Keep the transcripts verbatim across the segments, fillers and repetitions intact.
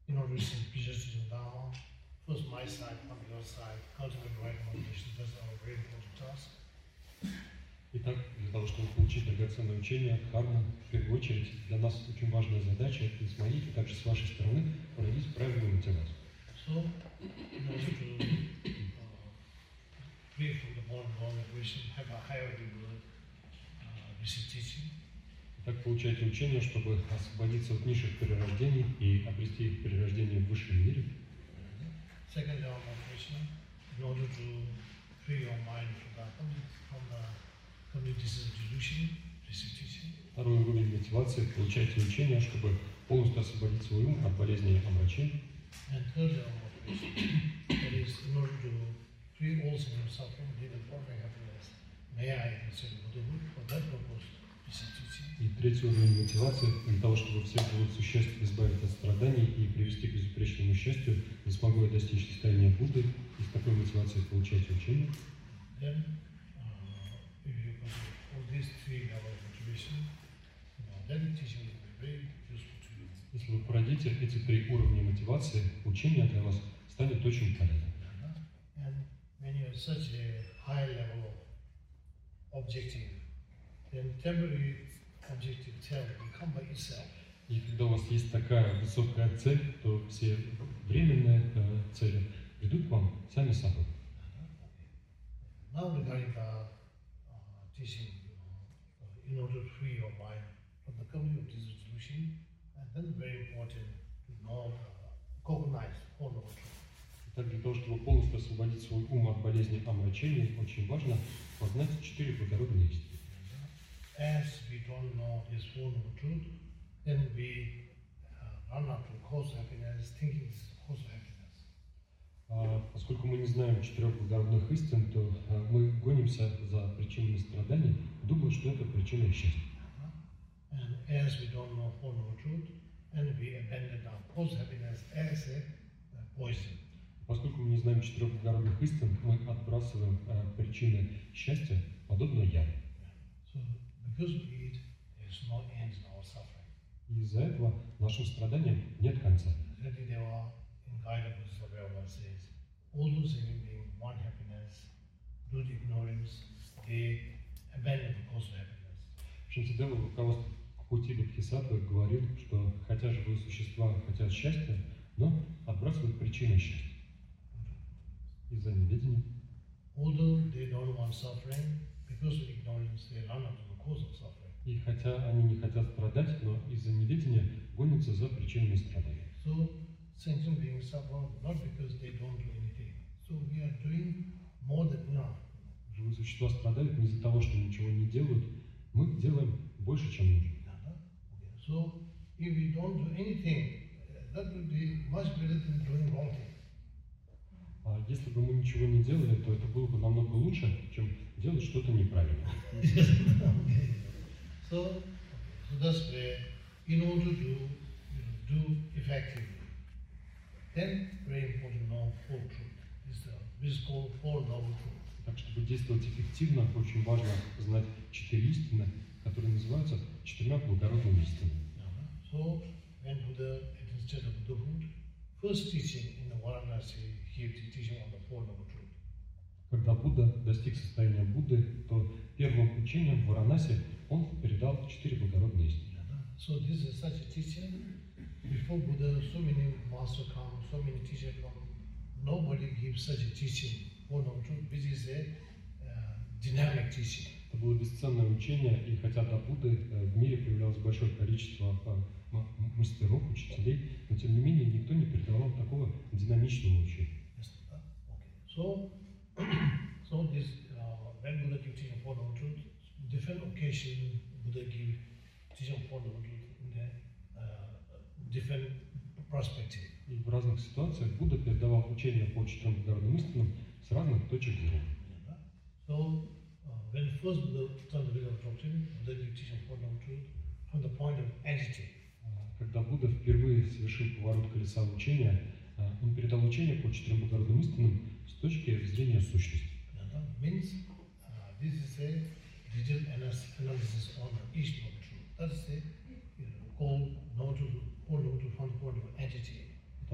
in order to receive Pijati and Dharma, first my side, on your side, cultivate right motivation, that's our very important task. Итак, для того, чтобы получить драгоценное учение, дхарму, в первую очередь, для нас очень важная задача и с моей, и также с вашей стороны проявить правильную мотивацию. So, in order to uh, free from the bond of all vibration, have a higher degree, uh, receive teaching. Так получайте учение, чтобы освободиться от низших перерождений и обрести перерождение в высшем мире. Second level of motivation, in order to free your mind from the from the communities of delusion, receive teaching. Второй уровень мотивации – получайте учение, чтобы полностью освободить свой ум от болезней и омрачений. And third level of motivation, that is, in order to free all single suffering, live in perfect happiness, may I consider Buddhahood, for that purpose, receive teaching. И третий уровень мотивации – для того, чтобы всех живых существ избавить от страданий и привести к безупречному счастью, не смогу я достичь состояния Будды, и с такой мотивацией получать учение. Then, uh, if you consider all these three levels of motivation, you know, then teaching will be very useful to you. Если вы пройдете эти три уровня мотивации, учение для вас станет очень полезным. And when you have such a high level of objective, then temporary objective itself will come by itself. И когда у вас есть такая высокая цель, то все временные э, цели придут к вам сами собой. Now regarding the uh, teaching, you know, in order to free your mind from the coming of this resolution, and then very important to know, uh, recognize all the truth. Так, для того, чтобы полностью освободить свой ум от болезней и омрачений, очень важно познать четыре благородные истины. As we don't know this full truth, then we uh, run out to cause happiness, thinking this is the cause of happiness. А, поскольку мы не знаем четырех благородных истин, то а, мы гонимся за причинами страданий, думая, что это причина счастья. And as we don't know full truth, and we abandon our cause happiness as a uh, poison. Поскольку мы не знаем четырех благородных истин, мы отбрасываем а, причины счастья, подобно яду. So, because of it, there's no end in our suffering. И из-за этого нашим страданиям нет конца. Shatideva, in guidance of Vyavara, says, all those living being want happiness, due to ignorance, they abandon the cause of happiness. Шантидева в руководстве к пути Бодхисаттвы говорит, что хотя живые существа хотят счастья, но отбрасывают причины счастья из-за неведения. Although they don't want suffering, because of ignorance, they run out of the cause of suffering. И хотя они не хотят страдать, но из-за неведения гонятся за причинами страданий. So, sentient beings suffer not because they don't do anything. So, we are doing more than enough. Живые существа страдают не из-за того, что ничего не делают, мы делаем больше, чем нужно. Okay. So, if we don't do anything, that would be much better than doing wrong thing. А если бы мы ничего не делали, то это было бы намного лучше, чем делать что-то неправильно. So, so that's where, in order to you know, do effectively, then very important to know full truth. This is, this is called four noble truth. Так, чтобы действовать эффективно, очень важно знать четыре истины, которые называются четырьмя благородными истинами. So, when Buddha attained state of Buddhahood, first teaching in the Varanasi, he was teaching on the four noble truth. Когда Будда достиг состояния Будды, то первым учением в Варанаси он передал четыре благородные истины. So this is such a teaching. Before Buddha, so many masters come, so many teachers come. Nobody gives such a teaching, four noble truth, which is a uh, dynamic teaching. Это было бесценное учение, и хотя до Будды в мире появлялось большое количество мастеров, учителей, но тем не менее никто не передавал такого динамичного учения. Okay. So, so this uh, when Buddha gives teaching four noble truth, different occasion Buddha gives teaching four noble truth in a uh, different perspective. И в разных ситуациях Будда передавал учение по четырем благородным истинам с разных точек зрения. So, uh, when first Buddha turned the wheel of doctrine, Buddha gave teaching four noble truth from the point of entity. Когда Будда впервые совершил поворот колеса учения, он передал учение по четырем благородным истинам с точки зрения сущности. Means uh, this is a detailed analysis on each noble truth. That is a you know, called noble truth, four noble truth from the point of entity.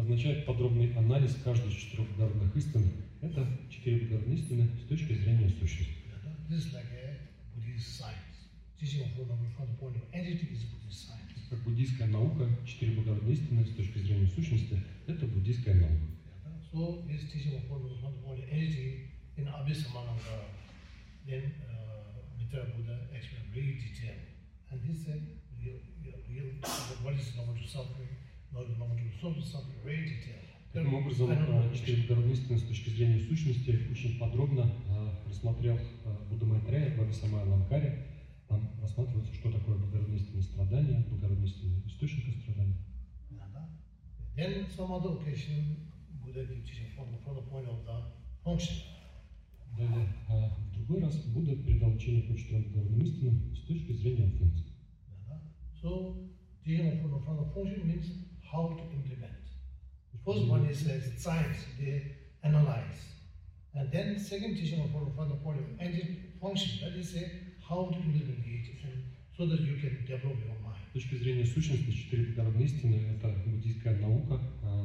означает подробный анализ каждой из четырех благородных истин. Это четыре благородные истины с точки зрения сущности. This is like a Buddhist science. Teaching of Four Noble from the point of entity is Buddhist science. Как буддийская наука, четыре благородные истины с точки зрения сущности – это буддийская наука. So this teaching of Four Noble from the point of entity in Abhisamananga, then uh, Mitra Buddha explained very detailed. And this is real, real, real, what is normal to suffering, not normal to social suffering, very detailed. Таким образом, четыре благородные истины с точки зрения сущности очень подробно рассмотрел Будда Майтрея в Абхисамаяланкаре. Там рассматривается, что такое благородные истины страдания, благородные истины источника страданий. Then some other occasion, Buddha gives teaching from, from the point of the function. Далее, в другой раз Будда передал учение по четырем благородным истинам с точки зрения функций. So, teaching from, from the function means how to implement. First one is uh, science, they analyze. And then second teaching from, from the point of entity function, that is uh, how to implement it so that you can develop your mind. С точки зрения сущности, четыре благородные истины – это буддийская наука.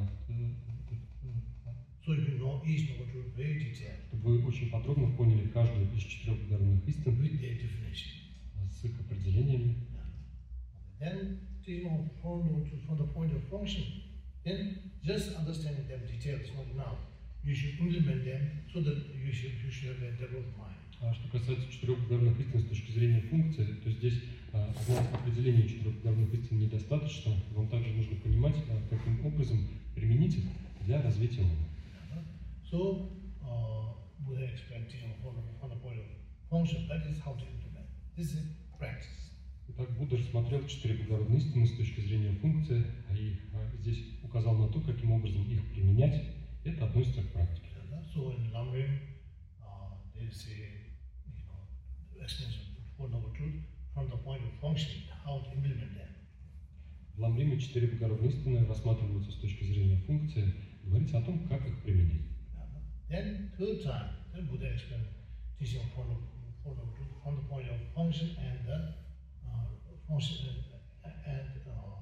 So you know each noble truth very detailed. Чтобы вы очень подробно поняли каждую из четырех благородных истин with their definition. С их определениями. Then teaching from, from the point of function. Then just understanding them details is not enough. You should implement them so that you should, you should have a developed mind. А что касается четырех благородных истин с точки зрения функции, то здесь а, знать определение четырех благородных истин недостаточно. Вам также нужно понимать, а, каким образом применить их для развития ума. So, uh, Buddha explained from, from the point of function, that is how to implement. This is practice. Итак, Будда рассмотрел четыре благородные истины с точки зрения функции, и а, здесь указал на то, каким образом их применять. Это относится к практике. So in Lamrim, uh, there is a you know, explanation of Four Noble Truth from the point of function, how to implement them. В Ламриме четыре благородные истины рассматриваются с точки зрения функции, говорится о том, как их применять. Then third time, then Buddha explained teaching of Four Noble Truth from the point of function and the function and, uh,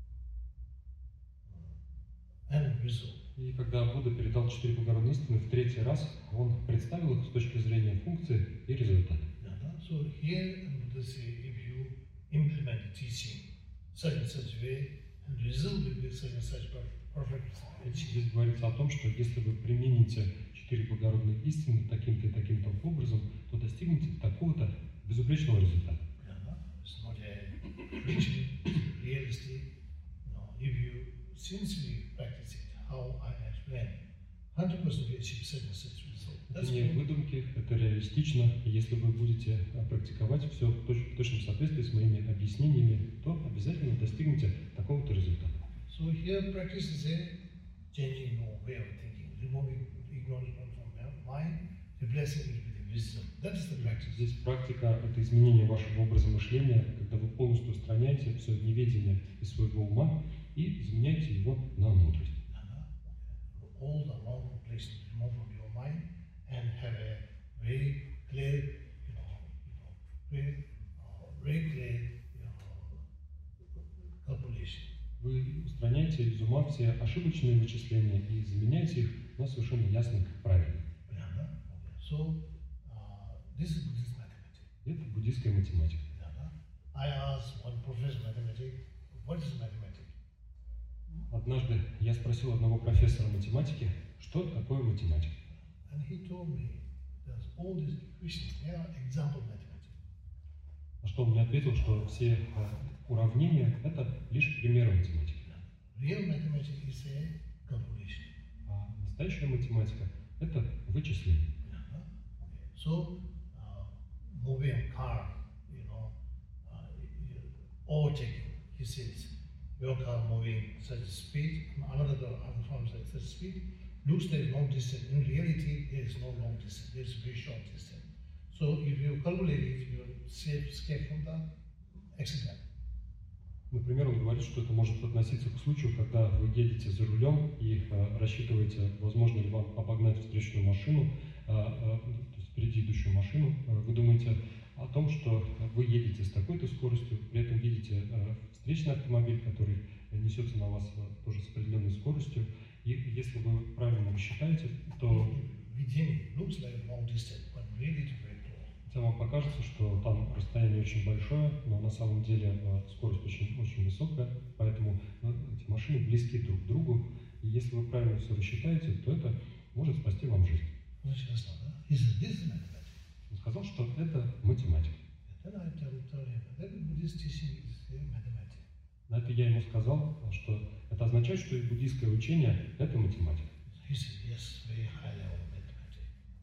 and result. И когда Будда передал четыре благородные истины в третий раз, он представил их с точки зрения функции и результата. So here Buddha says, if you implement the teaching such and such way, and result will be such and such perfect. Здесь говорится о том, что если вы примените четыре благородные истины таким-то и таким-то образом, то достигнете такого-то безупречного результата. It's not a preaching, realistic. No, if you sincerely practice it, how I explained, one hundred percent you achieve such and such result. Это не выдумки, это реалистично. И если вы будете практиковать все в точном соответствии с моими объяснениями, то обязательно достигнете такого-то результата. So here practice is a changing your way of thinking, removing ignorance from your mind, replacing it with wisdom. That is the practice. Здесь практика – это изменение вашего образа мышления, когда вы полностью устраняете все неведение из своего ума и изменяете его на мудрость. All the wrong places remove from your mind and have a very clear, you know, you know, very, uh, very clear, you know, calculation. Вы устраняете из ума все ошибочные вычисления и заменяете их на совершенно ясных правильных. So, uh, this is Buddhist mathematics. Это буддийская математика. I asked one professor of mathematics, what is mathematics? Однажды я спросил одного профессора математики, что такое математика. And he told me that all these equations, they are example mathematics. На что он мне ответил, что все уравнения – это лишь примеры математики. Real mathematics is a calculation. А настоящая математика – это вычисление. So, uh, moving a car, you know, uh, overtaking, he says, your car moving such speed, another other form such speed, looks there is no distance. In reality, there is no long distance, there is a very short distance. So, if you calculate it, you will save, escape from the accident. Например, он говорит, что это может относиться к случаю, когда вы едете за рулем и э, рассчитываете, возможно ли вам обогнать встречную машину, э, э, то есть впереди идущую машину. Э, вы думаете о том, что вы едете с такой-то скоростью, при этом видите э, встречный автомобиль, который несется на вас э, тоже с определенной скоростью, И если вы правильно считаете, то Beginning looks like long distance, but really it's very close. хотя вам покажется, что там расстояние очень большое, но на самом деле э, скорость очень, очень высокая, поэтому э, эти машины близки друг к другу. И если вы правильно все рассчитаете, то это может спасти вам жизнь. Which is not, huh? He said, this is mathematics. Он сказал, что это математика. Then I tell, tell him, that Buddhist teaching is uh, mathematics. На это я ему сказал, что это означает, что и буддийское учение – это математика. He said, yes, very high level mathematics.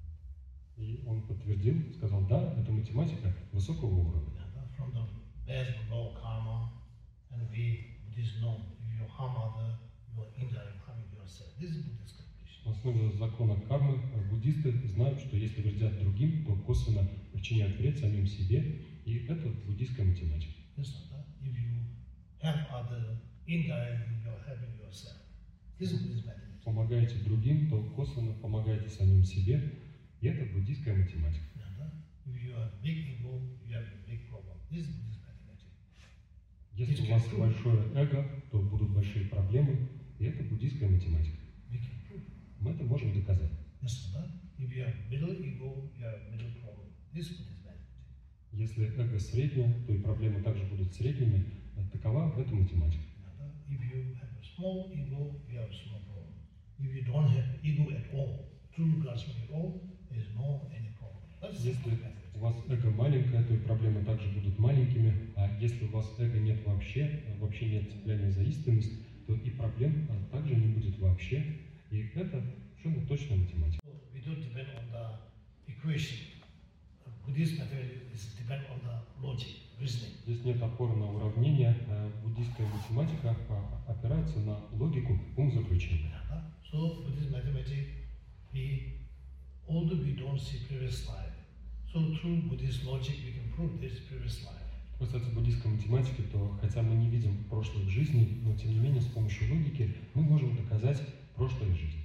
И он подтвердил, сказал, да, это математика высокого уровня. Yeah, from the best law of karma, and we Buddhists know, if you harm other, you are indirectly harming yourself. This is Buddhist conclusion. На основе закона кармы буддисты знают, что если вредят другим, то косвенно причиняют вред самим себе, и это буддийская математика. Yes, sir. If you help other, indirectly you are helping yourself. This is Buddhist mathematics. Помогаете другим, то косвенно помогаете самим себе, и это буддийская математика. If you have big ego, you have a big problem. This is Buddhist mathematics. Если у вас большое эго, то будут большие проблемы, и это буддийская математика. We can prove. Мы это можем доказать. Yes, sir. If you have middle ego, you have middle problem. This is Buddhist mathematics. Если эго среднее, то и проблемы также будут средними. Такова эта математика. If you have a small ego, you have a small problem. If you don't have ego at all, true grasping at all, there is no any problem. That's Если Buddhist mathematics. у вас эго маленькое, то и проблемы также будут маленькими. А если у вас эго нет вообще, вообще нет цепляния за истинность, то и проблем также не будет вообще. И это совершенно точная математика. So we don't depend on the equation. Buddhist mathematics depend on the logic, reasoning. Здесь нет опоры на уравнения. Буддийская математика опирается на логику умозаключения. So Buddhist mathematics, we, although we don't see previous life, so through Buddhist logic we can prove this previous life. Что касается буддийской математики, то хотя мы не видим прошлых жизней, но тем не менее с помощью логики мы можем доказать прошлые жизни.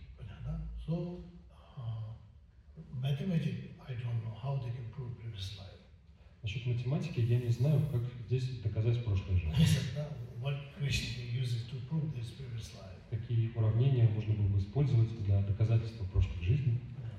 So uh, mathematics, I don't know how they can prove previous life. Насчет математики я не знаю, как здесь доказать прошлые жизни. What equation they use to prove this previous life? Какие уравнения можно было бы использовать для доказательства прошлых жизней?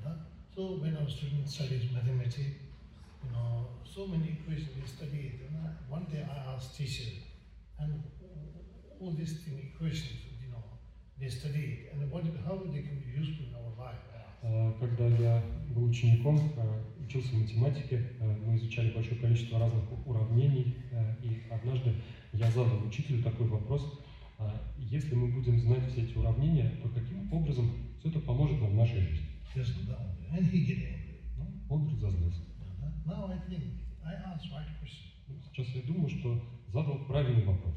So when our students studies mathematics, you know, so many equations we study. One day I asked teacher, and all these thing, equations, you know, they study, and what, how they can be useful in our life. Когда я был учеником, учился математике, мы изучали большое количество разных уравнений, и однажды я задал учителю такой вопрос: если мы будем знать все эти уравнения, то каким образом все это поможет нам в нашей жизни? And he get angry. Он разозлился. Now I think I asked right question. Сейчас я думаю, что задал правильный вопрос.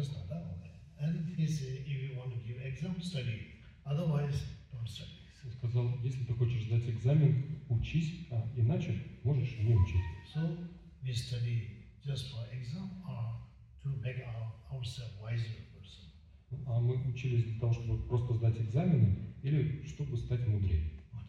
And he said, if you want to give exam, study. Otherwise, don't study. Он сказал, если ты хочешь сдать экзамен, учись, а иначе можешь не учить. So we study just for exam or to make our, ourselves wiser person. А мы учились для того, чтобы просто сдать экзамены или чтобы стать мудрее.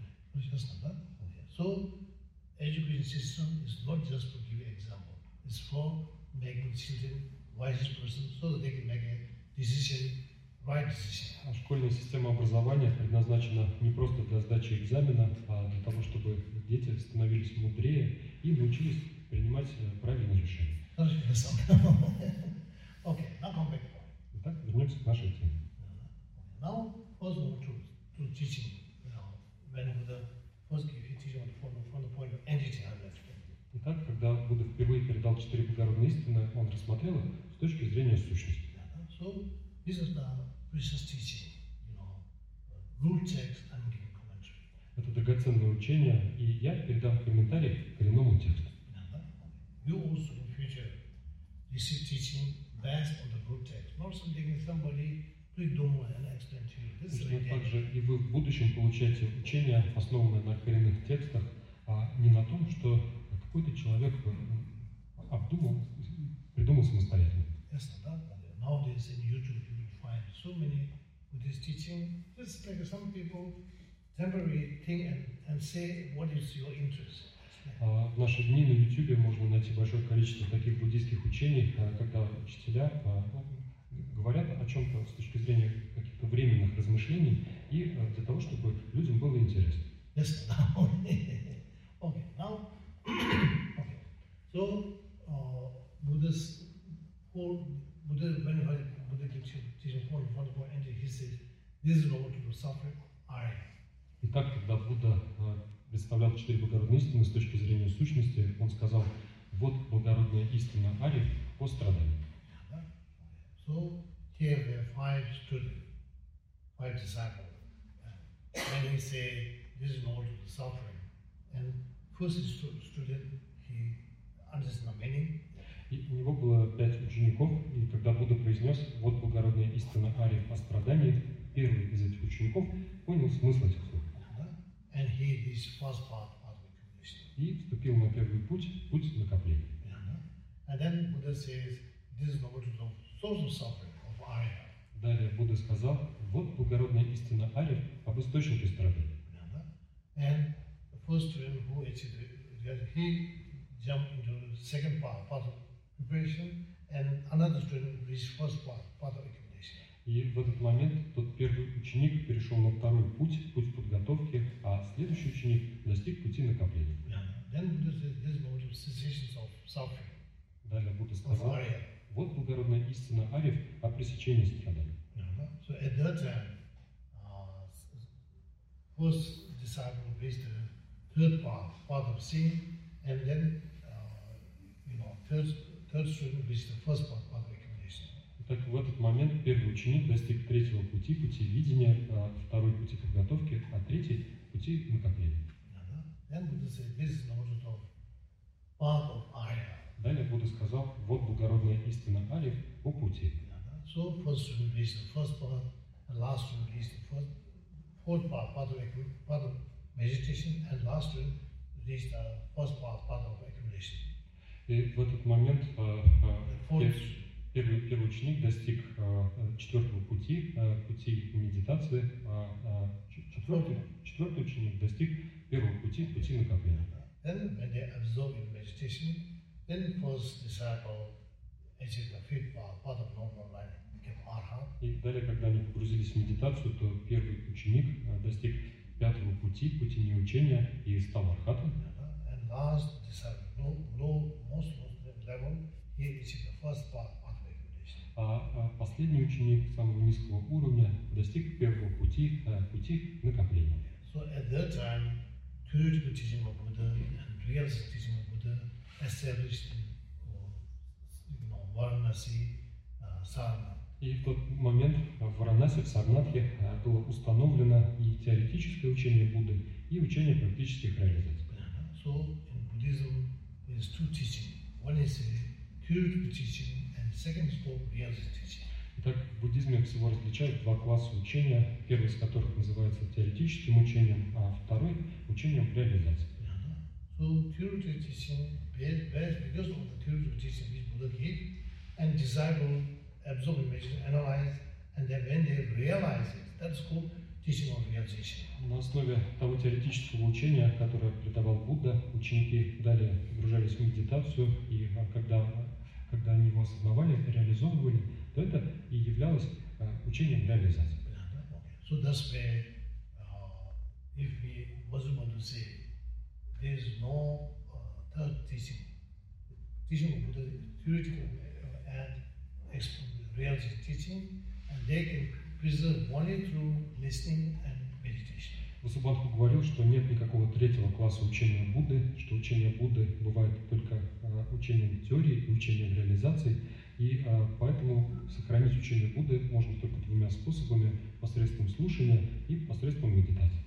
So education system is not just for giving example. It's for making children wiser person so that they can make a decision, right decision. А школьная система образования предназначена не просто для сдачи экзамена, а для того, чтобы дети становились мудрее и научились принимать правильные решения. Okay, now come back. Итак, вернемся к нашей теме. Now, first of all, to, to teaching, you know, when Buddha first gave his teaching from, from the point of entity, I will explain. Итак, когда Будда впервые передал четыре благородные истины, он рассмотрел их с точки зрения сущности. So, this is the precious teaching, you know, rule text and giving commentary. Это драгоценное учение, и я передам комментарий к коренному тексту. You also in future receive teaching based on the rule text, not something somebody please don't know and explain to you. This is Точно very так же и вы в будущем получаете учение, основанное на коренных текстах, а не на том, что какой-то человек обдумал, придумал самостоятельно. Yes, nowadays in YouTube you will find so many Buddhist teaching. Just like some people temporarily think and, and say what is your interest. А в наши дни на YouTube можно найти большое количество таких буддийских учений, когда учителя говорят о чем-то с точки зрения каких-то временных размышлений и э, для того, чтобы людям было интересно. Yes. Okay. Now, okay. So, uh, Buddha's whole Buddha, when Buddha gives you teaching for the entry, he says, "This is what to suffer I." Итак, когда Будда э, представлял четыре благородные истины с точки зрения сущности, он сказал: вот благородная истина Арьев о страдании. So here there are five students, five disciples. When he say this is not the suffering, and first student he understands the meaning. И у него было пять учеников, и когда Будда произнес вот благородная истина Арьев о страдании, первый из этих учеников понял смысл этих слов. And he is first part of accumulation. И вступил на первый путь, путь накопления. And then Buddha says, this is not the source of suffering of Arya. Далее Будда сказал, вот благородная истина Арьев об источнике страданий. And the first student who actually he jumped into the second part, part of preparation, and another student reached first part, part of accumulation. И в этот момент тот первый ученик перешел на второй путь, путь подготовки, а следующий ученик достиг пути накопления. Then Buddha says, this is no cessation of suffering. Далее Будда сказал, вот благородная истина Арьев о пресечении страданий. So at that time, uh, first disciple reached the third part, part of seeing, and then uh, you know third third student reached the first part, part of accumulation. Так в этот момент первый ученик достиг третьего пути, пути видения, второй пути подготовки, а третий пути накопления. Then Buddha said, this is not the path of Arya. Далее Будда сказал, вот благородная истина Арьев о пути. So first student reached the first part, and last student reached the first, fourth part, part of part of meditation, and last student reached the first part, part of accumulation. И в этот момент Fourth, первый, первый ученик достиг четвертого пути, пути медитации, а четвертый, четвертый ученик достиг первого пути, пути накопления. Then when they absorb in meditation, then first disciple achieved the fifth part, part of normal life, became arhat. И далее, когда они погрузились в медитацию, то первый ученик достиг пятого пути, пути неучения и стал архатом. And last disciple, low, low, most level, he achieved the first part, part of accumulation. А последний ученик самого низкого уровня достиг первого пути, пути накопления. So at that time, theoretical teaching of Buddha and real teaching of Buddha established in you know, Varanasi, uh, Sarnath. И в тот момент в Варанаси, в Сарнатхе было установлено и теоретическое учение Будды, и учение практических реализаций. So in Buddhism, there is two teaching. One is theoretical teaching, and second is called real teaching. Итак, в буддизме всего различают два класса учения, первый из которых называется теоретическим учением, а второй – учением реализации. So theoretical teaching, because of the theoretical teaching which Buddha gave, and disciple absorb information, analyze, and then when they realize it, that's called teaching of realization. На основе того теоретического учения, которое преподавал Будда, ученики далее погружались в медитацию, и когда, когда они его осознавали, реализовывали, то это и являлось uh, учением реализации. So that's where, uh, if we was want to say, there is no uh, third teaching. Teaching of Buddha is theoretical and reality teaching, and they can preserve only through listening and meditation. Васубандху говорил, что нет никакого третьего класса учения Будды, что учение Будды бывает только uh, учением теории и учением реализации, и uh, поэтому сохранить учение Будды можно только двумя способами: посредством слушания и посредством медитации.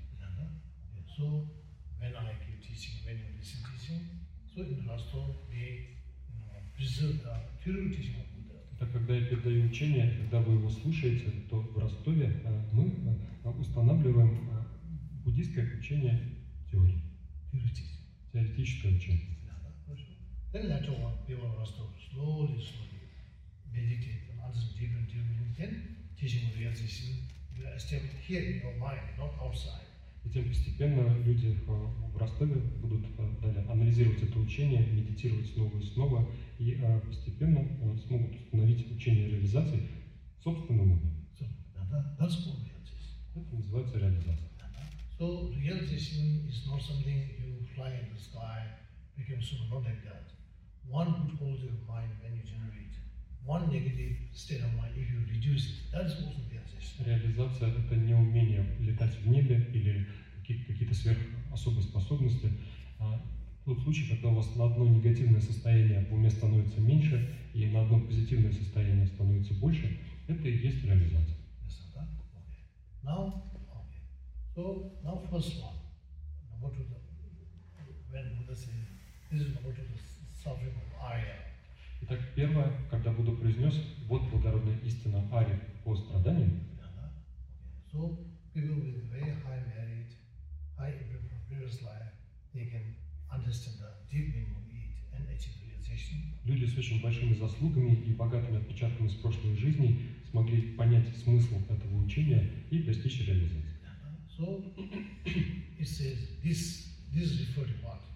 So when I give teaching, when you listen teaching, so in Rostov we you know, preserve the theoretical teaching of Buddha. Так, когда я передаю учение, когда вы его слушаете, то в Ростове uh, мы uh, устанавливаем uh, буддийское учение теории, теоретическое учение. Then later on, people of Rostov slowly, slowly meditate and understand deeper and deeper. Then teaching of realization you establish here in your mind, not outside. Затем постепенно люди в Ростове будут далее анализировать это учение, медитировать снова и снова, и постепенно смогут установить учение реализации в собственном уме. So that, that's called realization. Это называется реализация. So realization is not something you fly in the sky, become super, not like that. One good quality of mind when you generate, one negative state of mind if you reduce it, that is also realization. Реализация – это не умение летать в небе или какие-то, какие-то сверхособые способности. А тот случай, когда у вас на одно негативное состояние в уме становится меньше, и на одно позитивное состояние становится больше, это и есть реализация. Yes, okay. Now, okay. So now first one, number two, when Buddha says, this is number two, the suffering of Arya. Итак, первое, когда Будда произнес, вот благородная истина Ари по страданию. Okay. So people with very high merit, high impression of previous life, they can understand the deep meaning of it and achieve realization. Люди с очень большими заслугами и богатыми отпечатками с прошлой жизни смогли понять смысл этого учения и достичь реализации. So it says this this refers to what?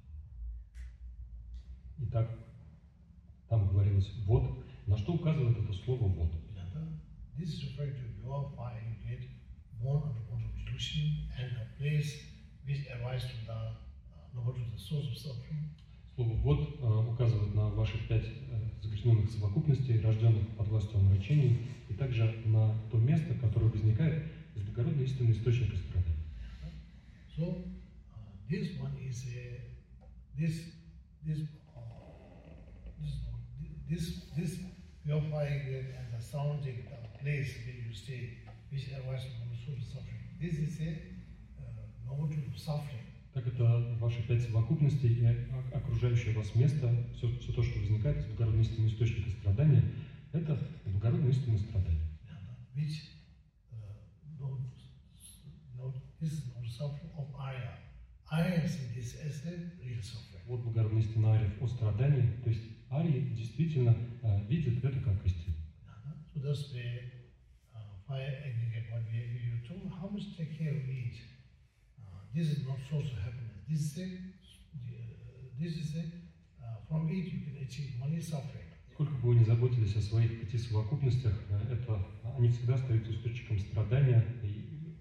Итак, там говорилось «вот», на что указывает это слово «вот». This refers to your fire you get born under control of illusion and the place which arises from the uh, the source of suffering. Слово «вот» э, указывает на ваши пять э, загрязненных совокупностей, рожденных под властью омрачений, и также на то место, которое возникает из благородной истины источника страданий. So uh, this one is a this this uh, this this this purifying and the sounding the place where you stay, which arises from the source of suffering. This is a uh, noble of suffering. Так это ваши пять совокупностей и окружающее вас место, все, все то, что возникает из благородной истины источника страдания, это благородная истина страдания. Which, uh, no, no, this is no suffering of Arya. Arya sees this as a real suffering. Вот благородная истина Ариев о страдании, то есть Арии действительно uh, видят это как истину. So that's the uh, fire aggregate what we you told how much take care of it. This is not source of happiness. This is a, uh, this is a, uh, from it you can achieve only suffering. Сколько бы вы ни заботились о своих пяти совокупностях, это, они всегда остаются источником страдания. И...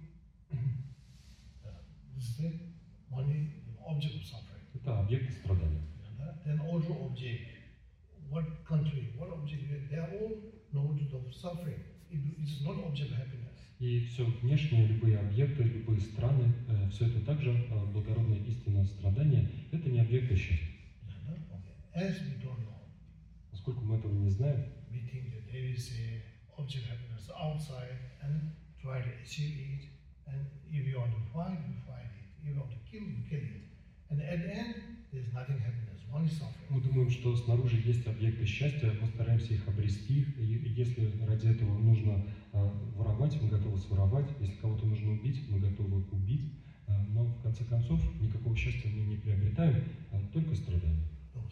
This is the only object of suffering. Это объекты страдания. Then also object. What country, what object, they are all noted of suffering. It, it is not object of happiness. И все внешние, любые объекты, любые страны, э, все это также э, благородная истина страдания, это не объекты счастья. As we don't know, поскольку мы этого не знаем, we think that there is a object happiness outside and try to achieve it. And if you want to fight, you fight it. If you want to kill, you kill it. And at the end, there is nothing happiness, only suffering. Мы думаем, что снаружи есть объекты счастья, мы стараемся их обрести, и если ради этого нужно э, воровать, мы готовы своровать, если кого-то нужно убить, мы готовы убить, э, но в конце концов никакого счастья мы не приобретаем, а только страдания.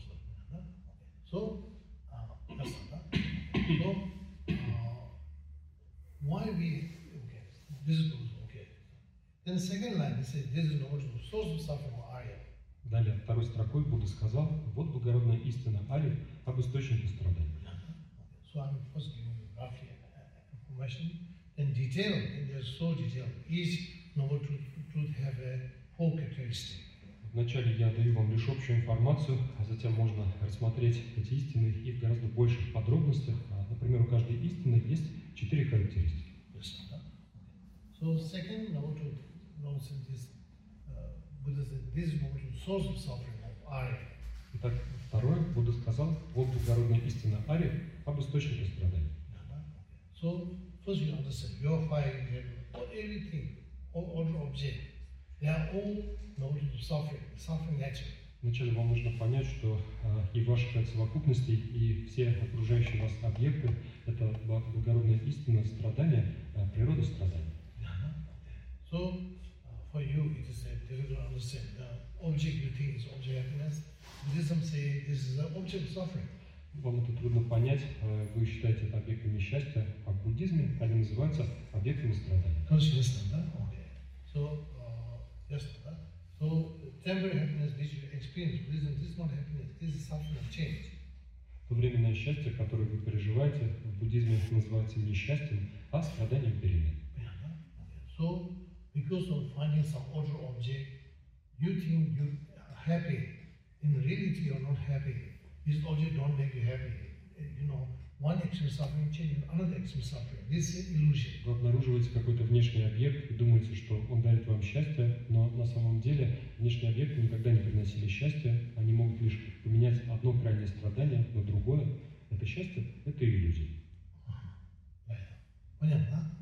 So, uh, that's that. So, uh, why we, okay, this is okay. Then the second line, it says, this is no source of suffering for Arya. Далее, второй строкой Будда сказал, вот благородная истина Ари об источнике страданий. So I'm first giving you roughly information, then detail, and there's so detailed. Each noble truth, truth have a whole characteristic. Вначале я даю вам лишь общую информацию, а затем можно рассмотреть эти истины и в гораздо больших подробностях. Например, у каждой истины есть четыре характеристики. So second noble truth, noble truth is Buddha said, this is the source of suffering of Arya. Итак, второе, Будда сказал, вот благородная истина Ари об источнике страданий. So first you understand, you are fighting everything, all, all objects, they are all noted of suffering, suffering nature. Вначале вам нужно понять, что э, и ваши пять совокупностей, и все окружающие вас объекты – это благородная истина страдания, э, природа страдания. So, for you, it is a difficult to understand. The object you think is object of happiness. Buddhism say this is an object of suffering. Вам это трудно понять, вы считаете это объектами счастья, а в буддизме они называются объектами страдания. Consciousness, да? Okay. So, uh, yes, да? So, temporary happiness which you experience, Buddhism, this is not happiness, this is suffering of change. То временное счастье, которое вы переживаете, в буддизме называется не счастьем, а страданием перемен. So, because of finding some other object, you think you are happy. In reality, you are not happy. This object don't make you happy. You know, one extreme suffering changes another extreme suffering. This is illusion. Вы обнаруживаете какой-то внешний объект и думаете, что он дарит вам счастье, но на самом деле внешние объекты никогда не приносили счастья. Они могут лишь поменять одно крайнее страдание на другое. Это счастье, это иллюзия. Понятно?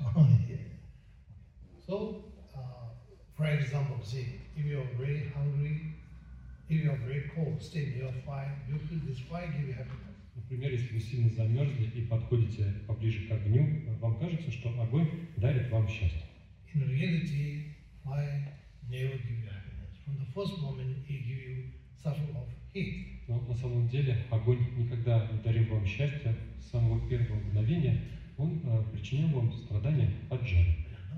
So, uh, for example, see, if you are very hungry, if you are very cold, stay near fire, you feel this fire give you happiness. Например, если вы сильно замерзли и подходите поближе к огню, вам кажется, что огонь дарит вам счастье. In reality, fire never give you happiness. From the first moment, it give you suffering of heat. Но на самом деле огонь никогда не дарил вам счастья. С самого первого мгновения он э, причинял вам страдания от жары.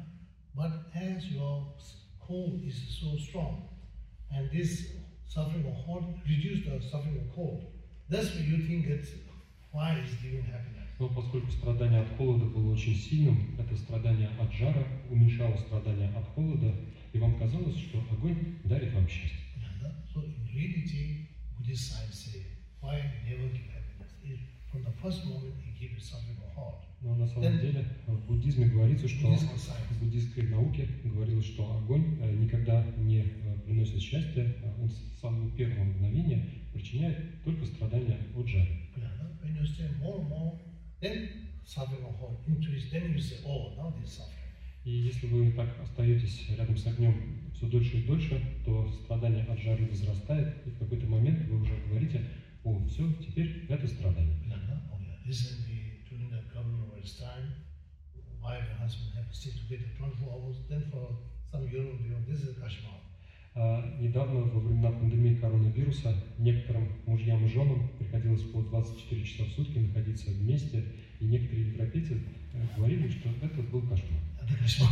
But as your cold is so strong, and this suffering of hot reduce the suffering of cold, that's why you think that fire is giving happiness. Но поскольку страдание от холода было очень сильным, это страдание от жара уменьшало страдания от холода, и вам казалось, что огонь дарит вам счастье. So in reality, Buddhist science say fire never give happiness. It, from the first moment, it gives suffering of heart. Но на самом Then, деле в буддизме говорится, что в буддийской науке говорилось, что огонь никогда не приносит счастья, он с самого первого мгновения причиняет только страдания от жары. When you stay more and more, then suffering of heart increase. Then you say, oh, now this suffering. И если вы так остаетесь рядом с огнем все дольше и дольше, то страдание от жары возрастает, и в какой-то момент вы уже говорите, о, все, теперь это страдание. Recently, during the coronavirus time, wife and husband have to stay together twenty-four hours. Then for some Europe, you know, this is Kashmir. А, недавно, во времена пандемии коронавируса, некоторым мужьям и женам приходилось по двадцать четыре часа в сутки находиться вместе, и некоторые европейцы э, говорили, что это был кошмар. Это кошмар.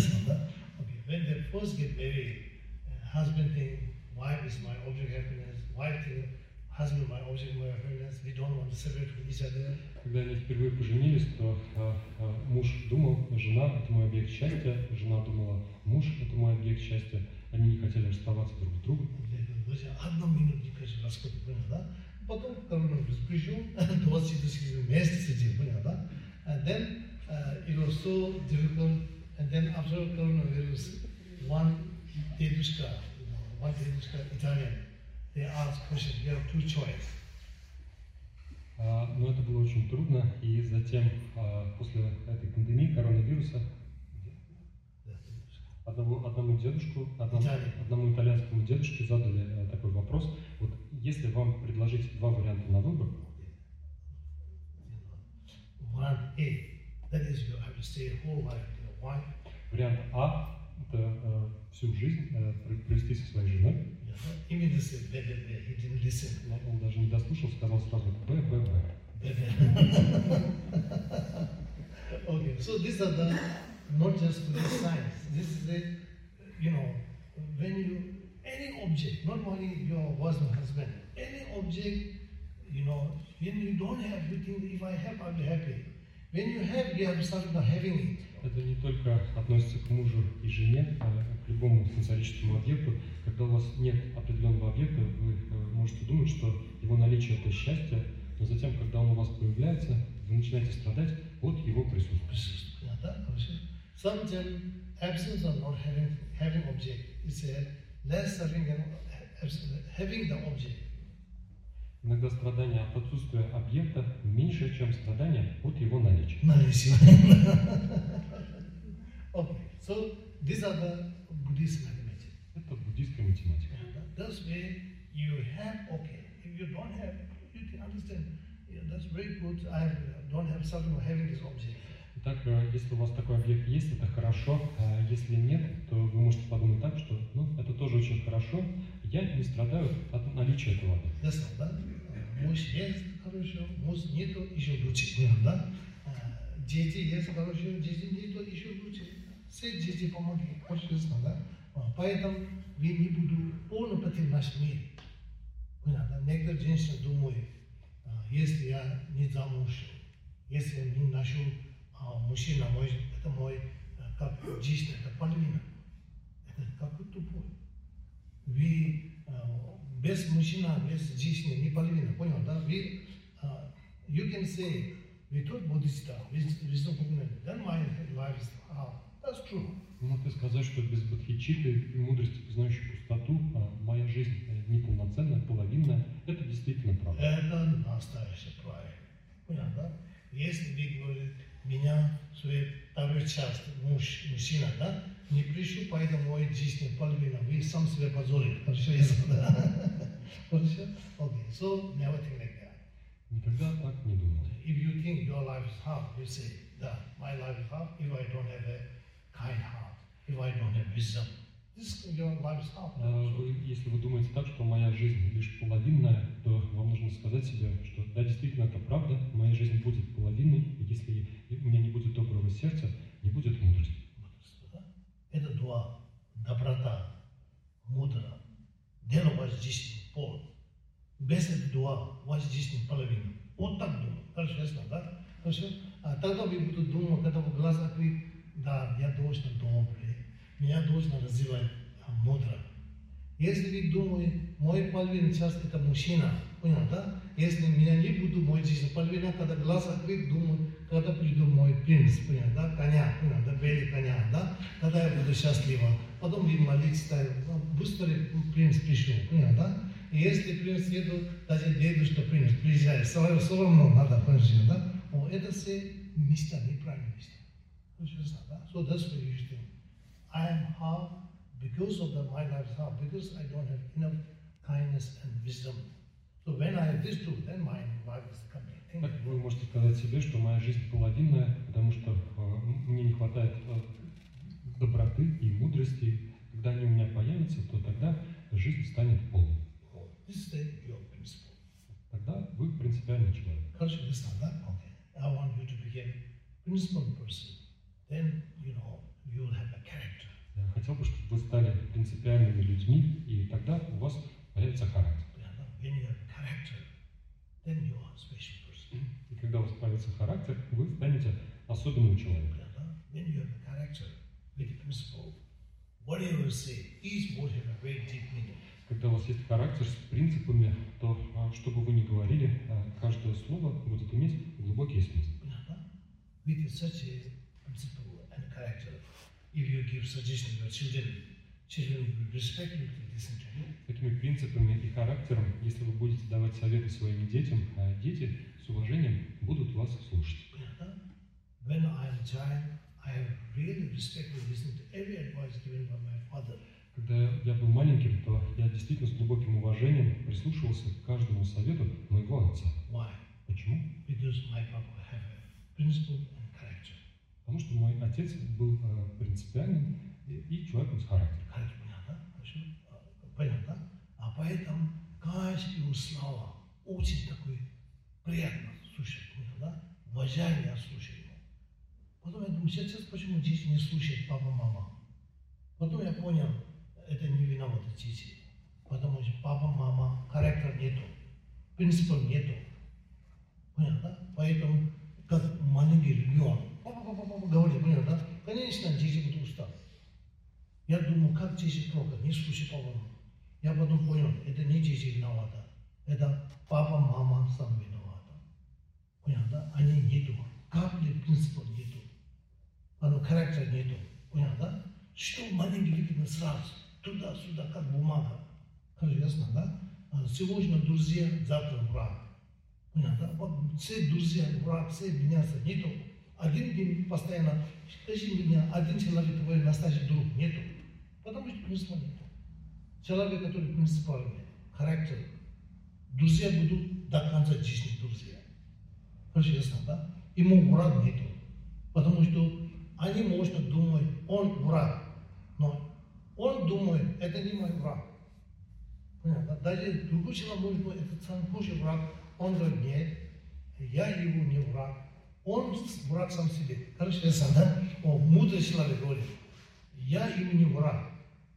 Okay. When they first get married, husband think, wife is my object of happiness, wife think, husband my object of happiness, we don't want to separate from each other. Когда они впервые поженились, то а, а, муж думал, жена – это мой объект счастья, жена думала, муж – это мой объект счастья. Они не хотели расставаться друг с другом. Одну минуту не хочу рассказать, да? Потом коронавирус пришел, двадцать четыре месяца сидел, да? And then uh, it was so difficult. And then after coronavirus, one dedushka, you know, one dedushka Italian, they asked question, you have two choices. Uh, но это было очень трудно, и затем, uh, после этой пандемии коронавируса, одному, одному дедушку, одному, одному итальянскому дедушке задали uh, такой вопрос, вот если вам предложить два варианта на выбор, One A, that is you have to stay whole life with your wife. Вариант А – это uh, всю жизнь uh, провести со своей женой. Immediately, B, B, B. He didn't listen. Он даже не дослушал, сказал сразу Б, Б, Б. Okay, so these are the not just the science. This is the, you know, when you any object, not only your wife or husband, any object, you know, when you don't have, you think if I have, I'll be happy. When you have, you have started by having it. Это не только относится к мужу и жене, а к любому сенсорическому объекту. Когда у вас нет определенного объекта, вы можете думать, что его наличие – это счастье, но затем, когда он у вас появляется, вы начинаете страдать от его присутствия. Sometimes absence of not having having object is a less suffering than having the object. Иногда страдание от отсутствия объекта меньше, чем страдание от его наличия. Наличие. Okay, so these are the Buddhist mathematics. Это буддийская математика. That's where you have, okay, if you don't have, you can understand, yeah, that's very good, I don't have something of having this object. Итак, если у вас такой объект есть, это хорошо, а если нет, то вы можете подумать так, что ну, это тоже очень хорошо, я не страдаю от наличия этого объекта. Муж есть хорошо, муж нету, еще лучше, да? Дети есть хорошо, дети нету, еще лучше. Все дети помогли, очень да? Поэтому вы не будете полностью наш мир. Некоторые женщины думают, если я не замуж, если я не нашел а, мужчина, мой, это мой, как жизнь, это половина. Это как тупой. Вы а, без мужчины, без жизни не половина, понял, да? Вы, а, you can say, without Buddhista, wisdom component, then my life is half. That's true. Можно сказать, что без бодхичитты и мудрости, познающей пустоту, моя жизнь неполноценная, половинная. Это действительно правда. Это настоящая правда. Понятно, да? Если вы говорите, меня свой второй час, муж, мужчина, да, не пришел, поэтому моей жизни половина, вы сам себя позорили. Хорошо, ясно, да? Хорошо? Okay, so never think like that. Никогда так не думал. If you think your life is half, you say, that my life is half if I don't have a kind heart, if I don't have wisdom. This your life is half. Вы, если вы думаете так, что моя жизнь лишь половинная, то вам нужно сказать себе, что да, действительно это правда, моя жизнь будет половинной, и если у меня не будет доброго сердца, не будет мудрости. Это два. Доброта, мудрость. Дело у вас жизнь пол. Без этого два у вас жизнь половина. Вот так думаю. Хорошо, ясно, да? Хорошо? А тогда вы будете думать, когда вы глаз открыть, да, я должен добрый, меня должен развивать а, мудро. Если вы думаете, мой половина часто это мужчина, понял, да? Если меня не буду, мой жизнь половина, когда глаз открыть, думаю, когда приду мой принц, понял, да? Коня, понял, да? Белый коня, да? Тогда я буду счастлива. Потом вы молитесь, быстро принц пришел, понял, да? И если принц еду, даже дедушка принц приезжает, все равно надо понять, да? О, это все места, неправильные места. So that's what you should think. I am half because of the my life is half, because I don't have enough kindness and wisdom. So when I have this too, then my life is complete. Так вы можете сказать себе, что моя жизнь половинная, потому что э, мне не хватает э, доброты и мудрости. Когда они у меня появятся, то тогда жизнь станет полной. This is the, your principle. Тогда вы принципиальный человек. Хорошо, listen, да? Okay. I want you to become principled person. Then, you know, you will have a character. Я хотел бы, чтобы вы стали принципиальными людьми, и тогда у вас появится характер. When you have character, then you are a special person. И когда у вас появится характер, вы станете особенным человеком. When you have a character with principle, whatever you say, each word have a very deep meaning. Когда у вас есть характер с принципами, то, что бы вы ни говорили, каждое слово будет иметь глубокий смысл. With such a principle and character, if you give suggestion to your children, children will respect you to listen to you. Такими принципами и характером, если вы будете давать советы своим детям, дети с уважением будут вас слушать. When I am a child, I have really respect to listen to every advice given by my father. Когда я был маленьким, то я действительно с глубоким уважением прислушивался к каждому совету моего отца. Why? Почему? Because my papa have a principle and character. Потому что мой отец был э, принципиальным и человеком с характером. Характер, понятно? Хорошо? Понятно? А поэтому каждый его слова очень такой приятно слушать, да? Уважение слушать его. Потом я думаю, сейчас почему дети не слушают папа, мама? Потом я понял, это не виноваты дети. Потому что папа, мама, характера нету, принципов нету. Понятно? Поэтому, как маленький ребенок, папа, папа, папа, говорит, понял, да? Конечно, дети будут устать. Я думаю, как дети плохо, не слушай папа, мама. Я потом понял, это не дети виноваты. Это папа, мама сам виноваты. Понятно, да? Они нету. Капли принципов нету. Оно характера нету. Понятно, да? Что маленький видно сразу. Туда-сюда, как бумага. Хорошо, ясно, да? Сегодня друзья, завтра враг. Понятно, да? Вот все друзья, враг, все меняются. Нету. Один день постоянно, скажи меня, один человек твой настоящий друг. Нету. Потому что принципа нету. Человек, который принципиальный, характер. Друзья будут до конца жизни друзья. Хорошо, ясно, да? Ему враг нету. Потому что они, может, думают, он враг. Но он думает, это не мой враг. Понятно? Даже другой человек может быть, это сам хуже враг. Он говорит, нет, я его не враг. Он враг сам себе. Хорошо, ясно, да? О, мудрый человек говорит, я ему не враг.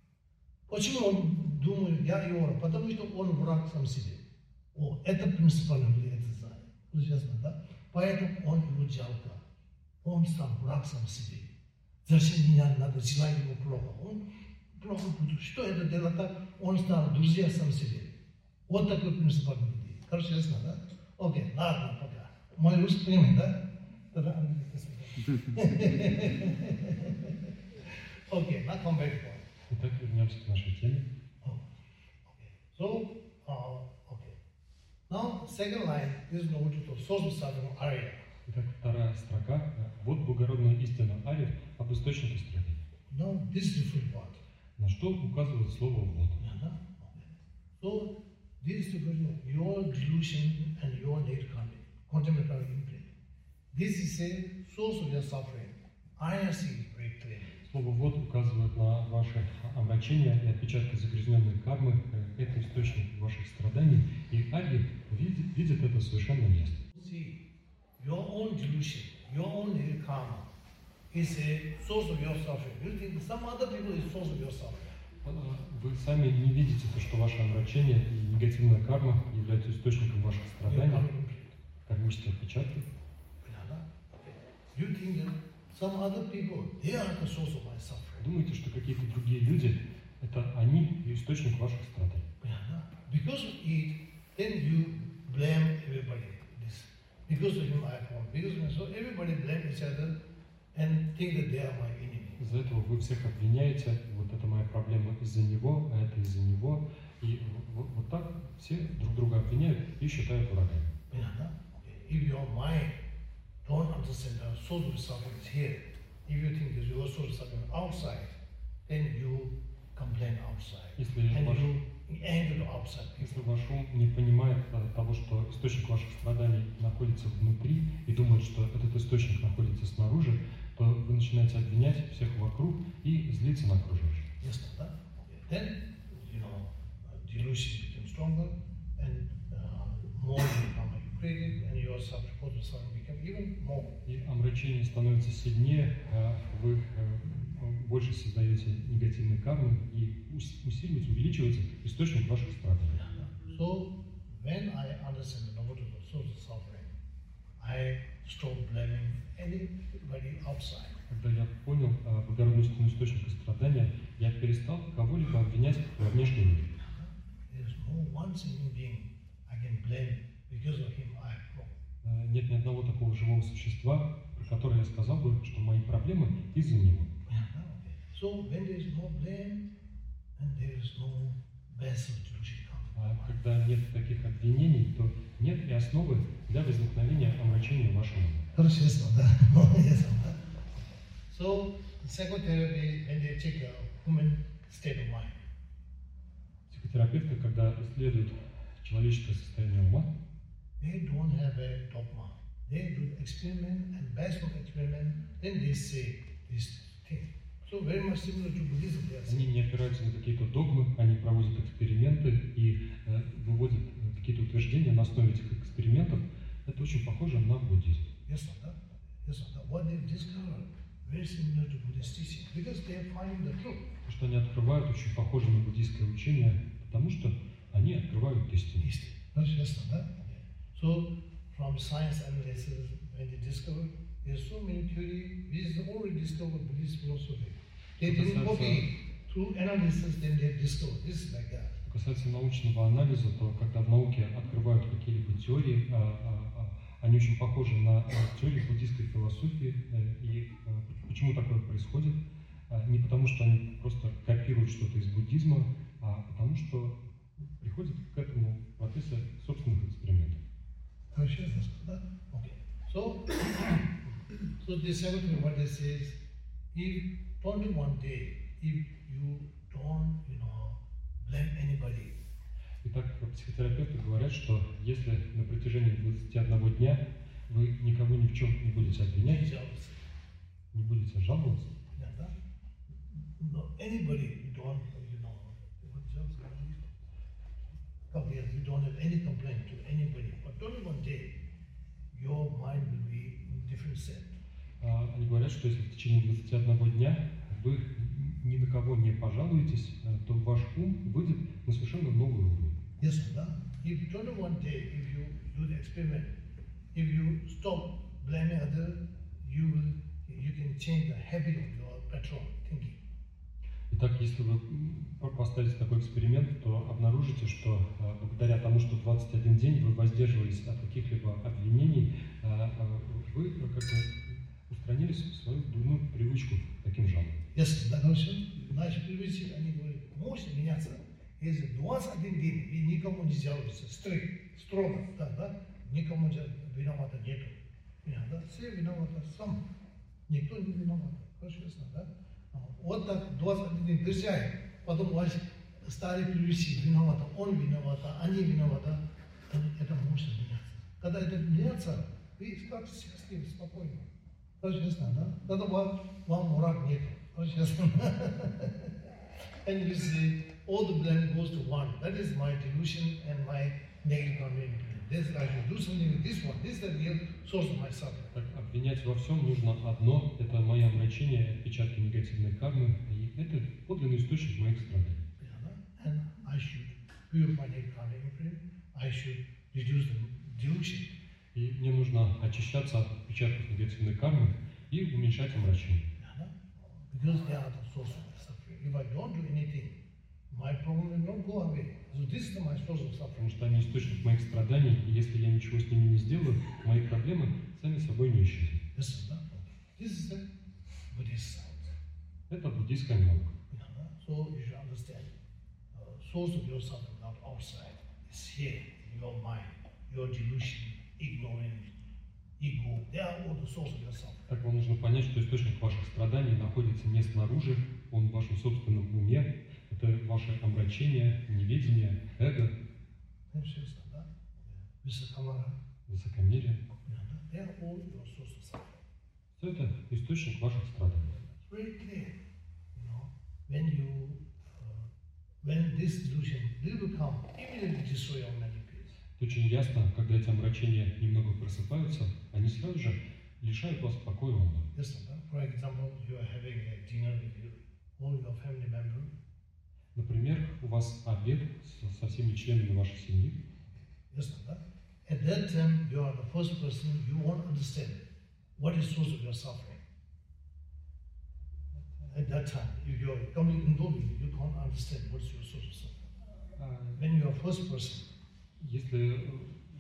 Почему он думает, я его враг? Потому что он враг сам себе. О, это принципиально влияет. Ясно, да? Поэтому он его жалко. Он сам враг сам себе. Зачем меня надо желать ему плохо? Он плохо будет. Что это дело так? Он стал друзья сам себе. Вот такой принцип людей. Короче, ясно, да? Окей, ладно, пока. Мой русский понимает, да? Тогда английский. Окей, now come back to point. Итак, вернемся к нашей теме. Okay. So, uh, okay. Now, second line is noted to source sadhana Arya. Итак, вторая строка. Вот благородная истина Арьев об источнике страдания. Now, this is different part. На что указывает слово «вот». Yeah, no? Okay. So, this is different. Your delusion and your native contemplative imprint. This is a source of your suffering. I see it very clearly. Слово «вот» указывает на ваши омрачения и отпечатки загрязненной кармы. Это источник ваших страданий. И Арьи видит, видит это совершенно ясно. See, your own delusion, your own native karma is a source of your suffering. You think some other people is source of your suffering. Вы сами не видите то, что ваше омрачение и негативная карма являются источником ваших страданий, кармические отпечатки. You think that some other people, they are the source of my suffering. Думаете, что какие-то другие люди, это они и источник ваших страданий. Because of it, then you blame everybody. This, because of him I fall. Because of him, so everybody blame each other and think that they are my enemy. Из-за этого вы всех обвиняете, вот это моя проблема из-за него, а это из-за него. И вот, вот так все друг друга обвиняют и считают врагами. If your mind don't understand the source of suffering is here, if you think that your source of suffering is outside, then you complain outside. Если and ваш, you anger outside. если ваш ум не понимает того, что источник ваших страданий находится внутри, и думает, что этот источник находится снаружи, то вы начинаете обвинять всех вокруг и злиться на окружающих. Yes, that. Then, you know, delusion becomes stronger, and uh, more you become creative, and your suffering, suffering become even more. И омрачение становится сильнее, вы больше создаете негативной кармы, и усиливается, увеличивается источник ваших страданий. So, when I understand the nobility of source of suffering, I stop blaming anybody outside. Когда я понял благородную истину источника страдания, я перестал кого-либо обвинять во внешнем мире. There is no one single being I can blame because of him I have wrong. Нет ни одного такого живого существа, про которое я сказал бы, что мои проблемы из-за него. So when there is no blame, and there is no base of delusion. А когда нет таких обвинений, то нет и основы для возникновения омрачения вашего ума. Хорошо, да. So, psychotherapy, when they check the human state of mind. Психотерапевты, когда исследуют человеческое состояние ума, they don't have a dogma. They do experiment, and based on experiment, then they say this thing. So very much similar to Buddhism. Они не опираются на какие-то догмы, они проводят эксперименты и э, выводят какие-то утверждения на основе этих экспериментов. Это очень похоже на буддизм. Yes, sir. Yes, sir. What they discovered very similar to Buddhist teaching because they are finding the truth. То, что они открывают, очень похоже на буддийское учение, потому что они открывают истину. Yes, sir. So from science analysis, when they discovered, there's so many theories. This is already discovered Buddhist philosophy. They didn't copy through analysis, then they discovered this is like that. Что касается научного анализа, то когда в науке открывают какие-либо теории, а, а, а, они очень похожи на теории буддийской философии. И а, почему такое происходит? А, не потому, что они просто копируют что-то из буддизма, а потому что приходят к этому в процессе собственных экспериментов. Okay. So, so the seventh what they say is, if only one day, if you don't, you know, blame anybody. Итак, психотерапевты говорят, что если на протяжении двадцати одного дня вы никого ни в чем не будете обвинять, не будете жаловаться, no, anybody you don't, you know, you don't have any complaint to anybody, but only one day, your mind will be in different set. Они говорят, что если в течение двадцати одного дня вы ни на кого не пожалуетесь, то ваш ум выйдет на совершенно новый уровень. Yes, sir. If only one day, if you do the experiment, if you stop blaming others, you will, you can change the habit of your pattern thinking. Итак, если вы поставите такой эксперимент, то обнаружите, что благодаря тому, что двадцать один день вы воздерживались от каких-либо обвинений, вы как бы устранили свою дурную привычку таким жалобам. Yes, да, наши привычки, они говорят, можете меняться. Если двадцать один день и никому не жалуются, стрик, строго, да, да, никому виновата нету. Да, все виноваты сам. Никто не виноват. Хорошо, ясно, да? Вот так двадцать один день держать, потом ваши старые привычки виноваты, он виноват, они виноваты, это может меняться. Когда это меняется, вы как счастливы, спокойно. Хорошо, ясно, да? Тогда вам, вам враг нету. Хорошо, ясно. And you say, all the blame goes to one. That is my delusion and my negative karmic influence. This, I should do something with this one. This is the real source of my suffering. Так, обвинять во всем нужно одно, это мое омрачение, отпечатки негативной кармы, и это подлинный источник моих страданий. And I should purify negative karmic influence. I should reduce the delusion. И мне нужно очищаться от отпечатков негативной кармы и уменьшать омрачение. Because they are the source of my suffering. If I don't do anything, my problem will not go away. So this is my source of suffering. Потому что они источник моих страданий, и если я ничего с ними не сделаю, мои проблемы сами собой не исчезнут. Yes, this is the Buddhist side. Это буддийская наука. So you should understand, uh, source of your suffering not outside. It's here, in your mind, your delusion, ignorance, ego. They are all the source of your suffering. Так вам нужно понять, что источник ваших страданий находится не снаружи, он в вашем собственном уме. Это ваше омрачение, неведение, эго, высокомерие. Все это источник ваших страданий. Это очень ясно, когда эти омрачения немного просыпаются, они сразу же лишают вас покоя ума. Например, у вас обед со всеми членами вашей семьи. Yes, at that time, you are the first person, you won't understand what is source of your suffering. At that time, if you are coming in Gobi, you can't understand what is your source of suffering. When you are first person, если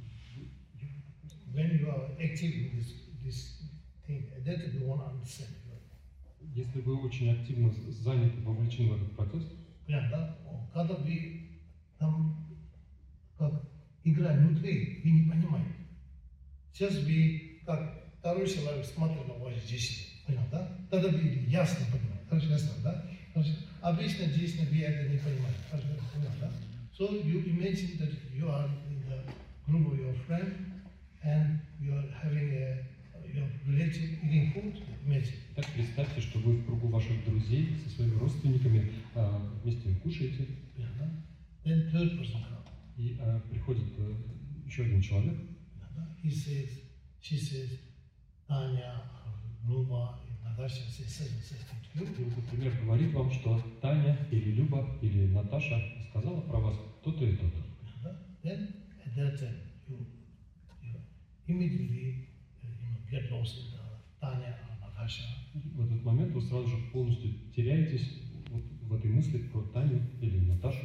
when you are active in this, this thing, at that time you won't understand. Если вы очень активно заняты, вовлечены в этот процесс, да, когда вы там как играем внутри, вы не понимаете. Сейчас вы как второй человек смотрит на вас здесь, понял, да? Тогда вы ясно понимаете, хорошо, ясно, да? Хорошо. Обычно здесь вы это не понимаете, хорошо, понял, да? So you imagine that you are in the group of your friend and you are having a your relative eating food. Imagine. Так представьте, что вы в кругу ваших друзей со своими родственниками а, вместе кушаете. Yeah, then third person comes. И а, приходит а, еще один человек. He says, she says, Tanya, Luba, Natasha says such and such to you. И, например, говорит вам, что Таня или Люба или Наташа сказала про вас то-то и то-то. Then at that time you, you immediately get lost in the Tanya or Natasha. В этот момент вы сразу же полностью теряетесь вот в этой мысли про Таню или Наташу.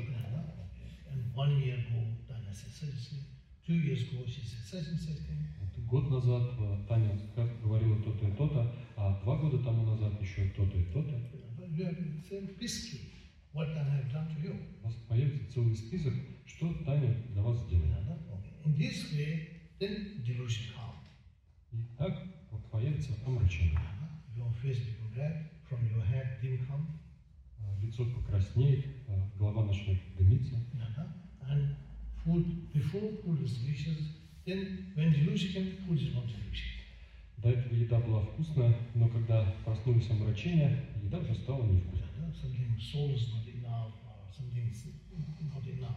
And one year ago, Tanya said such and such. Two years ago, she said such and such thing. Год назад Таня говорила то-то и то-то, а два года тому назад еще то-то и то-то. You have the same history. What Tanya has done to you? У вас появится целый список, что Таня для вас сделала. In this way, then delusion comes. И так вот появится омрачение. Your face become red, from your head dim come. Лицо покраснеет, голова начнет дымиться. And food, before food is delicious, then when delusion came, food is not delicious. До этого еда была вкусная, но когда проснулись омрачения, еда уже стала невкусной. Something soul is not enough, something is not enough.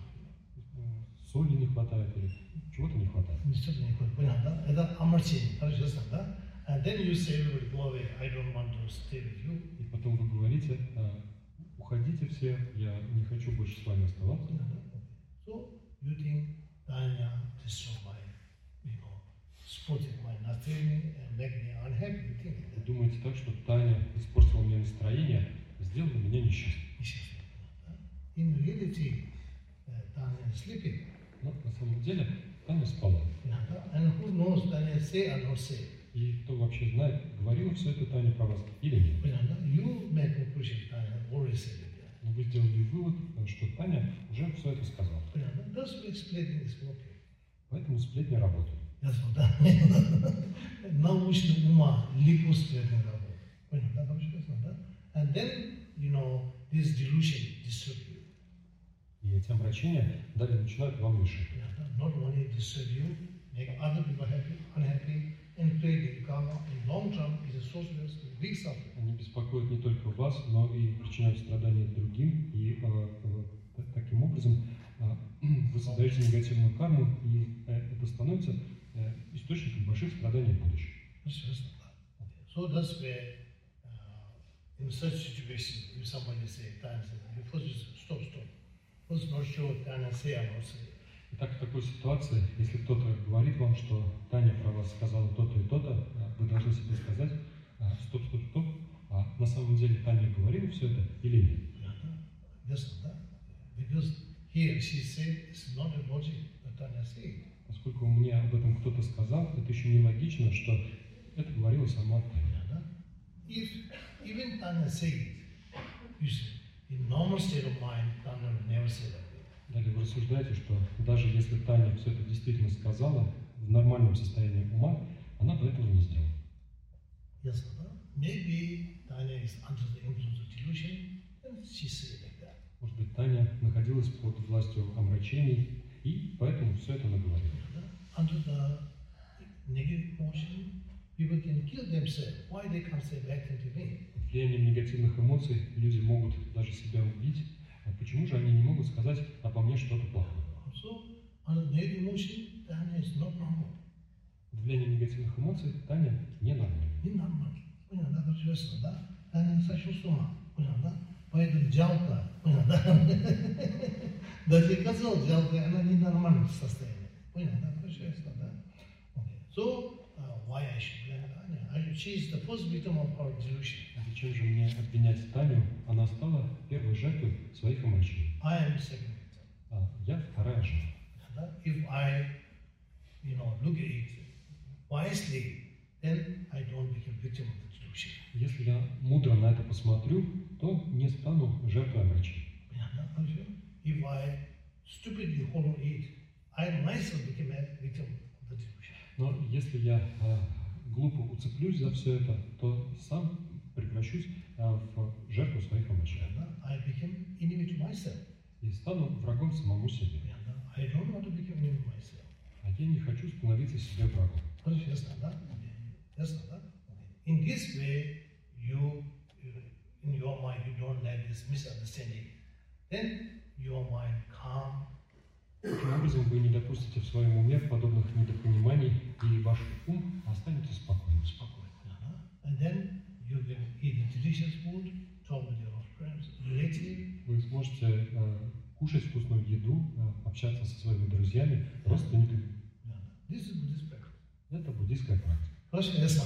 Соли не хватает или чего-то не хватает. Это омрачение, да? And then you say, everybody go away, I don't want to stay with you. И потом вы говорите, уходите все, я не хочу больше с вами оставаться. So you think Tanya destroyed by, you know, spoiled my настроение and make me unhappy. You think Вы that? думаете так, что Таня испортила мне настроение, сделала меня несчастным. In reality, uh, Tanya is sleeping. Но на самом деле Таня спала. And who knows Tanya say or not say? И кто вообще знает, говорила все это Таня про вас или нет. You make conclusion Tanya already said it. Но вы сделали вывод, что Таня уже все это сказала. Thus we explain this working. Поэтому сплетни работают. That's what научный ума легко сплетни работают. And then, you know, this delusion disturb you. И эти обращения далее начинают вам мешать. Not only disturb you, make other people happy, unhappy, and create karma. In long term, is a source of big suffering. Они беспокоят не только вас, но и причиняют страдания другим. И э, э, таким образом э, вы создаете негативную карму, и э, это становится э, источником больших страданий в будущем. So that's where, uh, in such situation, if somebody say, Tanya says, you first stop, stop. First not sure, Tanya say or not say. Итак, в такой ситуации, если кто-то говорит вам, что Таня про вас сказала то-то и то-то, вы должны себе сказать, стоп, стоп, стоп, а на самом деле Таня говорила все это или нет? Yes, because here she said it's not a logic that Tanya said. Поскольку мне об этом кто-то сказал, это еще не логично, что это говорила сама Таня. If even Tanya said, you see, in normal state of mind, Tanya will never say that. Далее вы рассуждаете, что даже если Таня все это действительно сказала, в нормальном состоянии ума, она бы этого не сделала. Yes, maybe Tanya is under the influence of delusion, and she said like that. Может быть, Таня находилась под властью омрачений, и поэтому все это наговорила. Under the negative emotion, people can kill themselves. Why they can't say bad thing to me? Под влиянием негативных эмоций люди могут даже себя убить. А почему же они не могут сказать обо мне что-то плохое? So, under negative emotion, Tanya is not normal. Под влиянием негативных эмоций Таня ненормальна. Ненормальна. Понятно, это честно, да? Таня сошла с ума. Понятно? Поэтому жалко. Понятно? Даже казалось жалко, она в ненормальном состоянии. Понятно, это честно, да? So, uh, why I should blame Tanya? I should, she is the first victim of our delusion. Зачем же мне обвинять Таню? Она стала первой жертвой своих омрачений. I am the second victim. А я вторая жертва. If I, you know, look at it wisely, then I don't become victim of the delusion. Если я мудро на это посмотрю, то не стану жертвой омрачений. If I stupidly follow it, I myself become a victim of the delusion. Но если я а, глупо уцеплюсь за все это, то сам превращусь а, в жертву своих омрачений. I become enemy to myself. И стану врагом самому себе. I don't want to become enemy myself. А я не хочу становиться себе врагом. In this way, you, in your mind, you don't let this misunderstanding. Then your mind calm. Таким образом, вы не допустите в своем уме подобных недопониманий, и ваш ум останется спокойным. And then you can eat delicious food, talk with your friends, relatives. Вы сможете э, кушать вкусную еду, э, общаться со своими друзьями, родственниками. This is Buddhist practice. Это буддийская практика. Хорошо, ясно.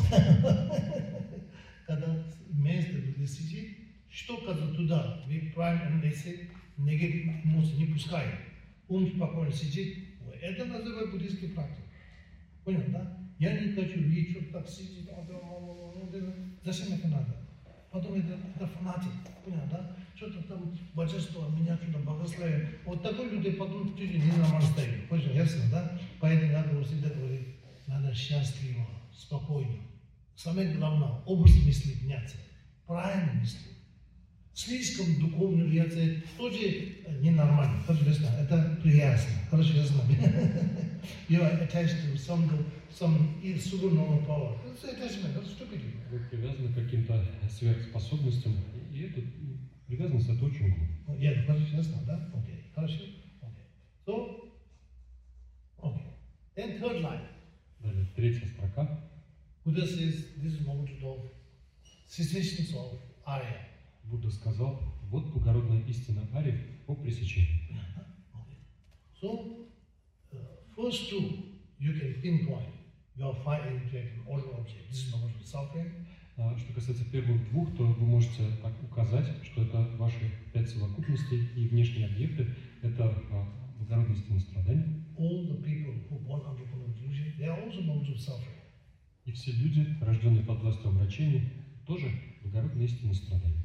Когда вместо буддист сидит, что когда туда, вы правильно анализируете, негативные эмоции не пускаете, ум спокойно сидит, это называется буддийская практика. Понял, да? Я не хочу видеть, что так сидит, зачем это надо? Потом это, это фанатик, понял, да? Что-то там божество меня что-то благословит. Вот такой люди потом чуть-чуть ненормально стоит. Понял, ясно, да? Поэтому надо всегда говорить, надо счастливо, спокойно. Самое главное, образ мысли меняться, правильно мысли. Слишком духовная реакция тоже ненормально. Хорошо, ясно? Это приясно. Хорошо, ясно? You are attached to some, some supernormal power. It's attachment, that's stupid. Вы привязаны к каким-то сверхспособностям, и эта привязанность это очень глупо. Yeah, хорошо, ясно, да? Окей, хорошо. Окей. So, okay. Then third line. Далее, третья строка. Buddha says, this is moment of cessations of Arya. Будда сказал, вот благородная истина ариев по пресечению. Okay. So, uh, first two, you can pinpoint. you are fighting to an order object. This is not suffering. А что касается первых двух, то вы можете так указать, что это ваши пять совокупностей и внешние объекты – это а, благородное истинное страдание. All the people who born under illusion, they are also modes of suffering. И все люди, рожденные под властью обращения, тоже благородное истинное страдание.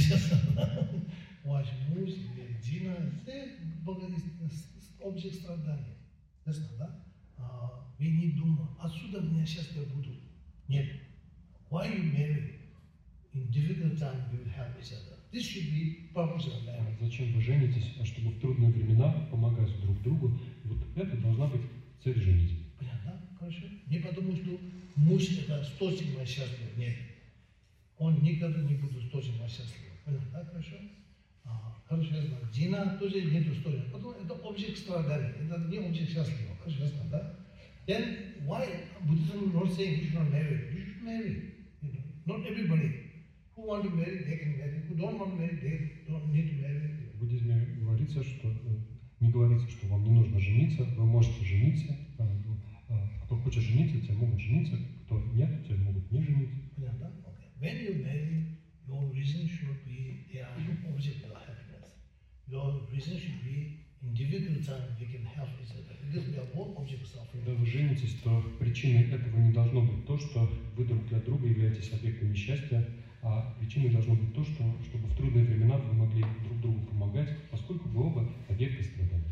Ваш муж, Дина, все объект страдания. Ясно, да? Вы не думаете, отсюда у меня счастье буду. Нет. Why you marry? In difficult time you will help each other. This should be purpose of marriage. Зачем вы женитесь? А чтобы в трудные времена помогать друг другу. Вот это должна быть цель женитьбы. Понятно? Хорошо. Не потому, что муж это источник моего счастья. Нет. Он никогда не будет источником моего счастья. Понятно? Хорошо? А, хорошо, я знаю. Жена тоже нет источника. Потому это объект страдания. Это не объект счастья. Хорошо, я знаю, да? Then why Buddhism not saying you should not marry? You should marry. You know, not everybody who want to marry, they can marry. Who don't want to marry, they don't need to marry. В буддизме говорится, что не говорится, что вам не нужно жениться, вы можете жениться. Кто хочет жениться, те могут жениться, кто нет, те могут не жениться. Понятно? Okay. When you marry, your reason should be they are object of happiness. Your reason should be in difficult time we can help each other because we are both objects of. Когда вы женитесь, то причиной этого не должно быть то, что вы друг для друга являетесь объектом несчастья, а причиной должно быть то, что, чтобы в трудные времена вы могли друг другу помогать, поскольку вы оба объекты страдания.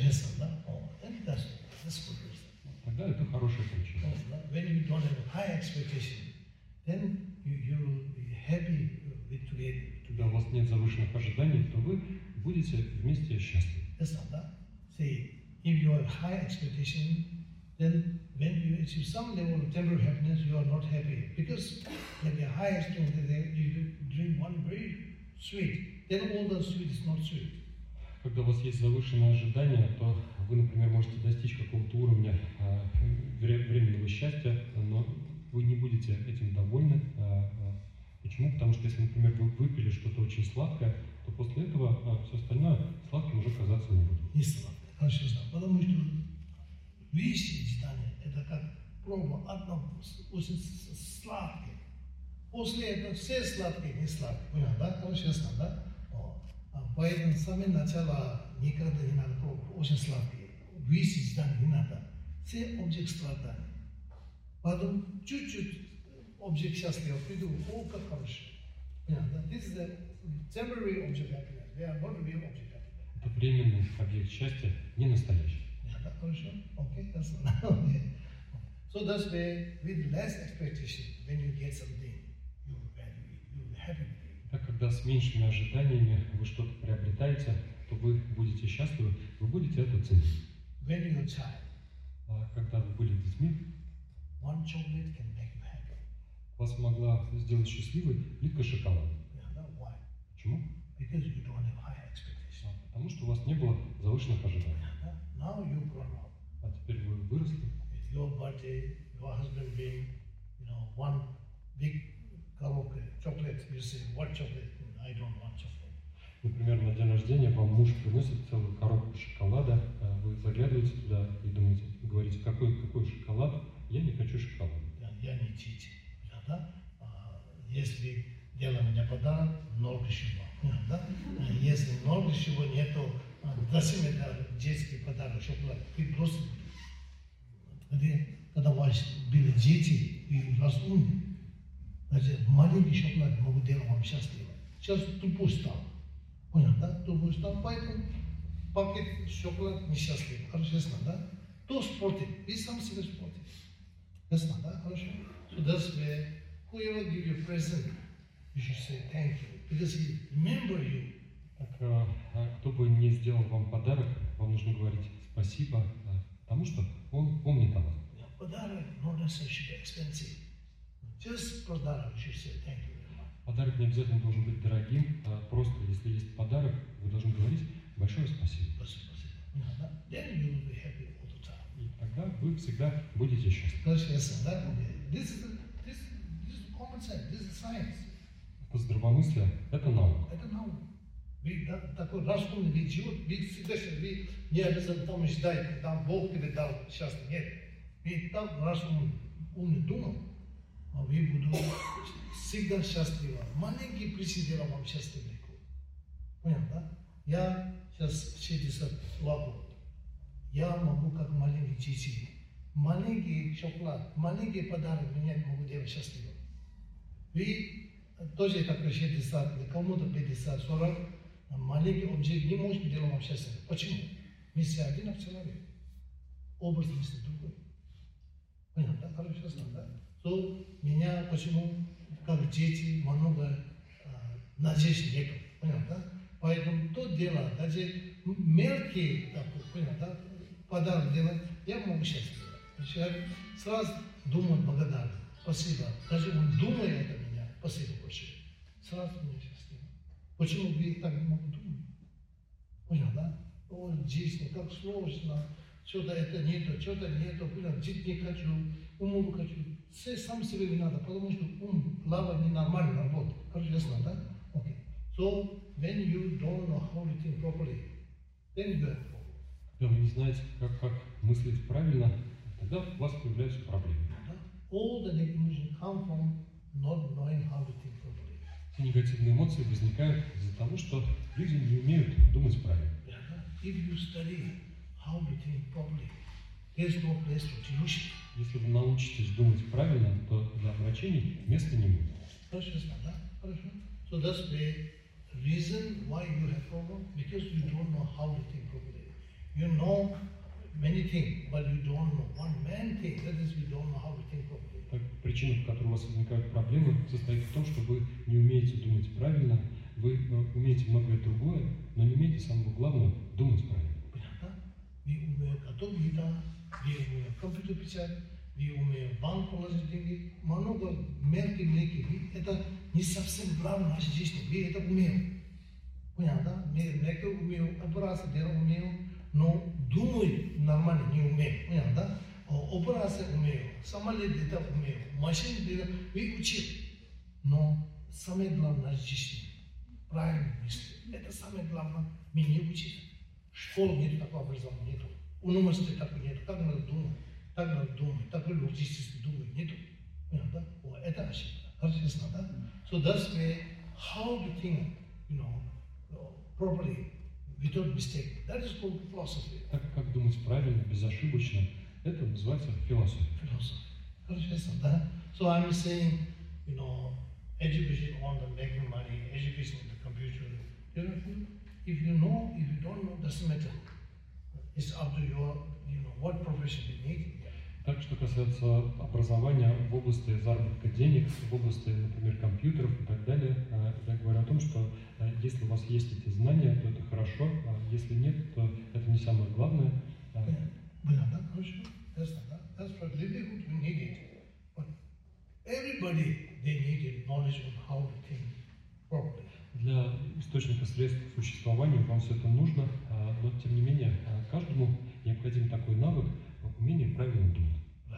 Тогда это хорошая причина. When you don't have high expectation, then you, you will be happy with together. Когда у вас нет завышенных ожиданий, то вы будете вместе счастливы. See, if you have high expectation, then when you achieve some level of temporary happiness, you are not happy. Because when you have high expectation, you drink one very sweet, then all the sweet is not sweet. Когда у вас есть завышенное ожидание, то вы, например, можете достичь какого-то уровня э, временного счастья, но вы не будете этим довольны. Э, э, почему? Потому что если, например, вы выпили что-то очень сладкое, то после этого э, все остальное сладким уже казаться не будет. Не сладкое, хорошо, потому что вещи читания это как проба одно очень сладкое. После этого все сладкие, не сладкие. Понятно, да? Хорошо, да? Поэтому с самого начала никогда не надо пробовать очень сладкие. Вещи читания не надо. Все объект страдания. Потом чуть-чуть объект счастья приду, о, как хорошо. Понятно, да? This is a temporary object happiness. They are not real object happiness. Это временный объект счастья, не настоящий. Понятно, хорошо? Okay, that's okay. So that's why with less expectation, when you get something, you value it, you happy with it. Так, когда с меньшими ожиданиями вы что-то приобретаете, то вы будете счастливы, вы будете это ценить. When you're a child, а когда вы были детьми, one chocolate can make you happy. Вас могла сделать счастливой плитка шоколада. Yeah, why? Почему? Because you don't have high expectation. А, потому что у вас не было завышенных ожиданий. Yeah, now you've grown up. А теперь вы выросли. With your birthday, your husband being, you know, one big chocolate, you say, what chocolate? I don't want chocolate. Например, на день рождения вам муж приносит целую коробку шоколада, вы заглядываете туда и думаете, говорите, какой, какой шоколад? Я не хочу шоколада. Я не дети. Да? Если делаем мне подарок, ноль ключевого. Да? Если ноль ключевого нету, зачем это детский подарок, шоколад? Ты просто, когда у вас были дети и раз умные, значит, маленький шоколад могут делать вам счастливым. Сейчас тупой стал. Понял, да? Тупой стал, поэтому пакет шоколад несчастливый. Хорошо, ясно, да? Кто спортит? Вы сам себя спортите. Ясно, да? Хорошо? So that's where whoever give you a present, you should say thank you. Because he remember you. Так, а, кто бы не сделал вам подарок, вам нужно говорить спасибо, да, потому что он помнит о вас. Подарок not necessarily expensive. Just подарок, you should say thank you very much. Подарок не обязательно должен быть дорогим, а просто если есть подарок, вы должны говорить большое спасибо. Спасибо, спасибо. Then you will be happy all the time. И тогда вы всегда будете счастливы. Yes, that, this is this this is common sense. This is science. Это здравомыслие, это наука. Это наука. Вы такой разумный, вы живут, вы всегда вы не обязательно там ждать, там Бог тебе дал счастье. Нет. И так, раз он умный думал, вы будете всегда счастливы. Маленький причина вам счастливы. Понятно, да? Я сейчас шестьдесят два года. Я могу как маленький дети. Маленький шоколад, маленький подарок меня могу делать счастливым. Вы тоже такой шестьдесят, кому-то пятьдесят, сорок, маленький объект не может делать вам счастливым. Почему? Мы все один человек. Образ мысли другой. Понятно, да? Хорошо, да? То меня почему, как дети, много а, надежд нету. Понятно, да? Поэтому то дело, даже мелкие, так, понятно, да? Подарок делать, я могу счастливым. Человек сразу думает благодарен. Спасибо. Даже он думает о меня. Спасибо большое. Сразу мне счастливо. Почему вы так не могут думать? Понял, да? О, жизнь, как сложно. Что-то это нету, что-то нету. Понял, жить не хочу, уму хочу. Все сам себе не надо, потому что ум, лава ненормально работает. Хорошо, ясно, да? Okay. So, when you don't know how to think properly, then you have problem. Когда вы не знаете, как, как мыслить правильно, тогда у вас появляются проблемы. All the negative emotions come from not knowing how to think properly. Все негативные эмоции возникают из-за того, что люди не умеют думать правильно. If you study how to think properly, there's no place for delusion. Если вы научитесь думать правильно, то для обращений места не будет. Хорошо, да? Хорошо. So that's the reason why you have problem, because you don't know how to think properly. You know many things, but you don't know one main thing. That is, you don't know how to think properly. Так, причина, по которой у вас возникают проблемы, состоит в том, что вы не умеете думать правильно, вы умеете многое другое, но не умеете самого главного думать правильно. Понятно? Вы умеете готовить еду, вы умеете компьютер писать, вы умеете банк положить деньги, много мелких-мелких. Это не совсем главное в нашей жизни. Вы это умеете. Понятно? Мы некоторые умеют, операции делать умеют, но думать нормально не умеют. Понятно, да? Операции умеют, самолет это умеют, машины это вы учили. Но самое главное в нашей жизни правильно мысли. Это самое главное, мы не учили. Школы нет такого образования, нету. Университета такого нету. Так надо думать, так надо думать, такой логический думать нету. Понятно, да? Это ошибка. Хорошо, ясно, да? So that's why how to think, you know, properly, without mistake. That is called philosophy. Так как думать правильно, безошибочно, это называется философия. Philosophy. Хорошо, ясно, да? So I'm saying, you know, education on the making money, education on the computer. You know, if you know, if you don't know, doesn't matter. It's up to your, you know, what profession you need. Так, что касается образования в области заработка денег, в области, например, компьютеров и так далее, я говорю о том, что если у вас есть эти знания, то это хорошо, а если нет, то это не самое главное. Понятно, хорошо. That's for livelihood you need it. But everybody, they need knowledge of how to think properly. Для источника средств существования вам все это нужно, но тем не менее каждому необходим такой навык, умение правильно думать.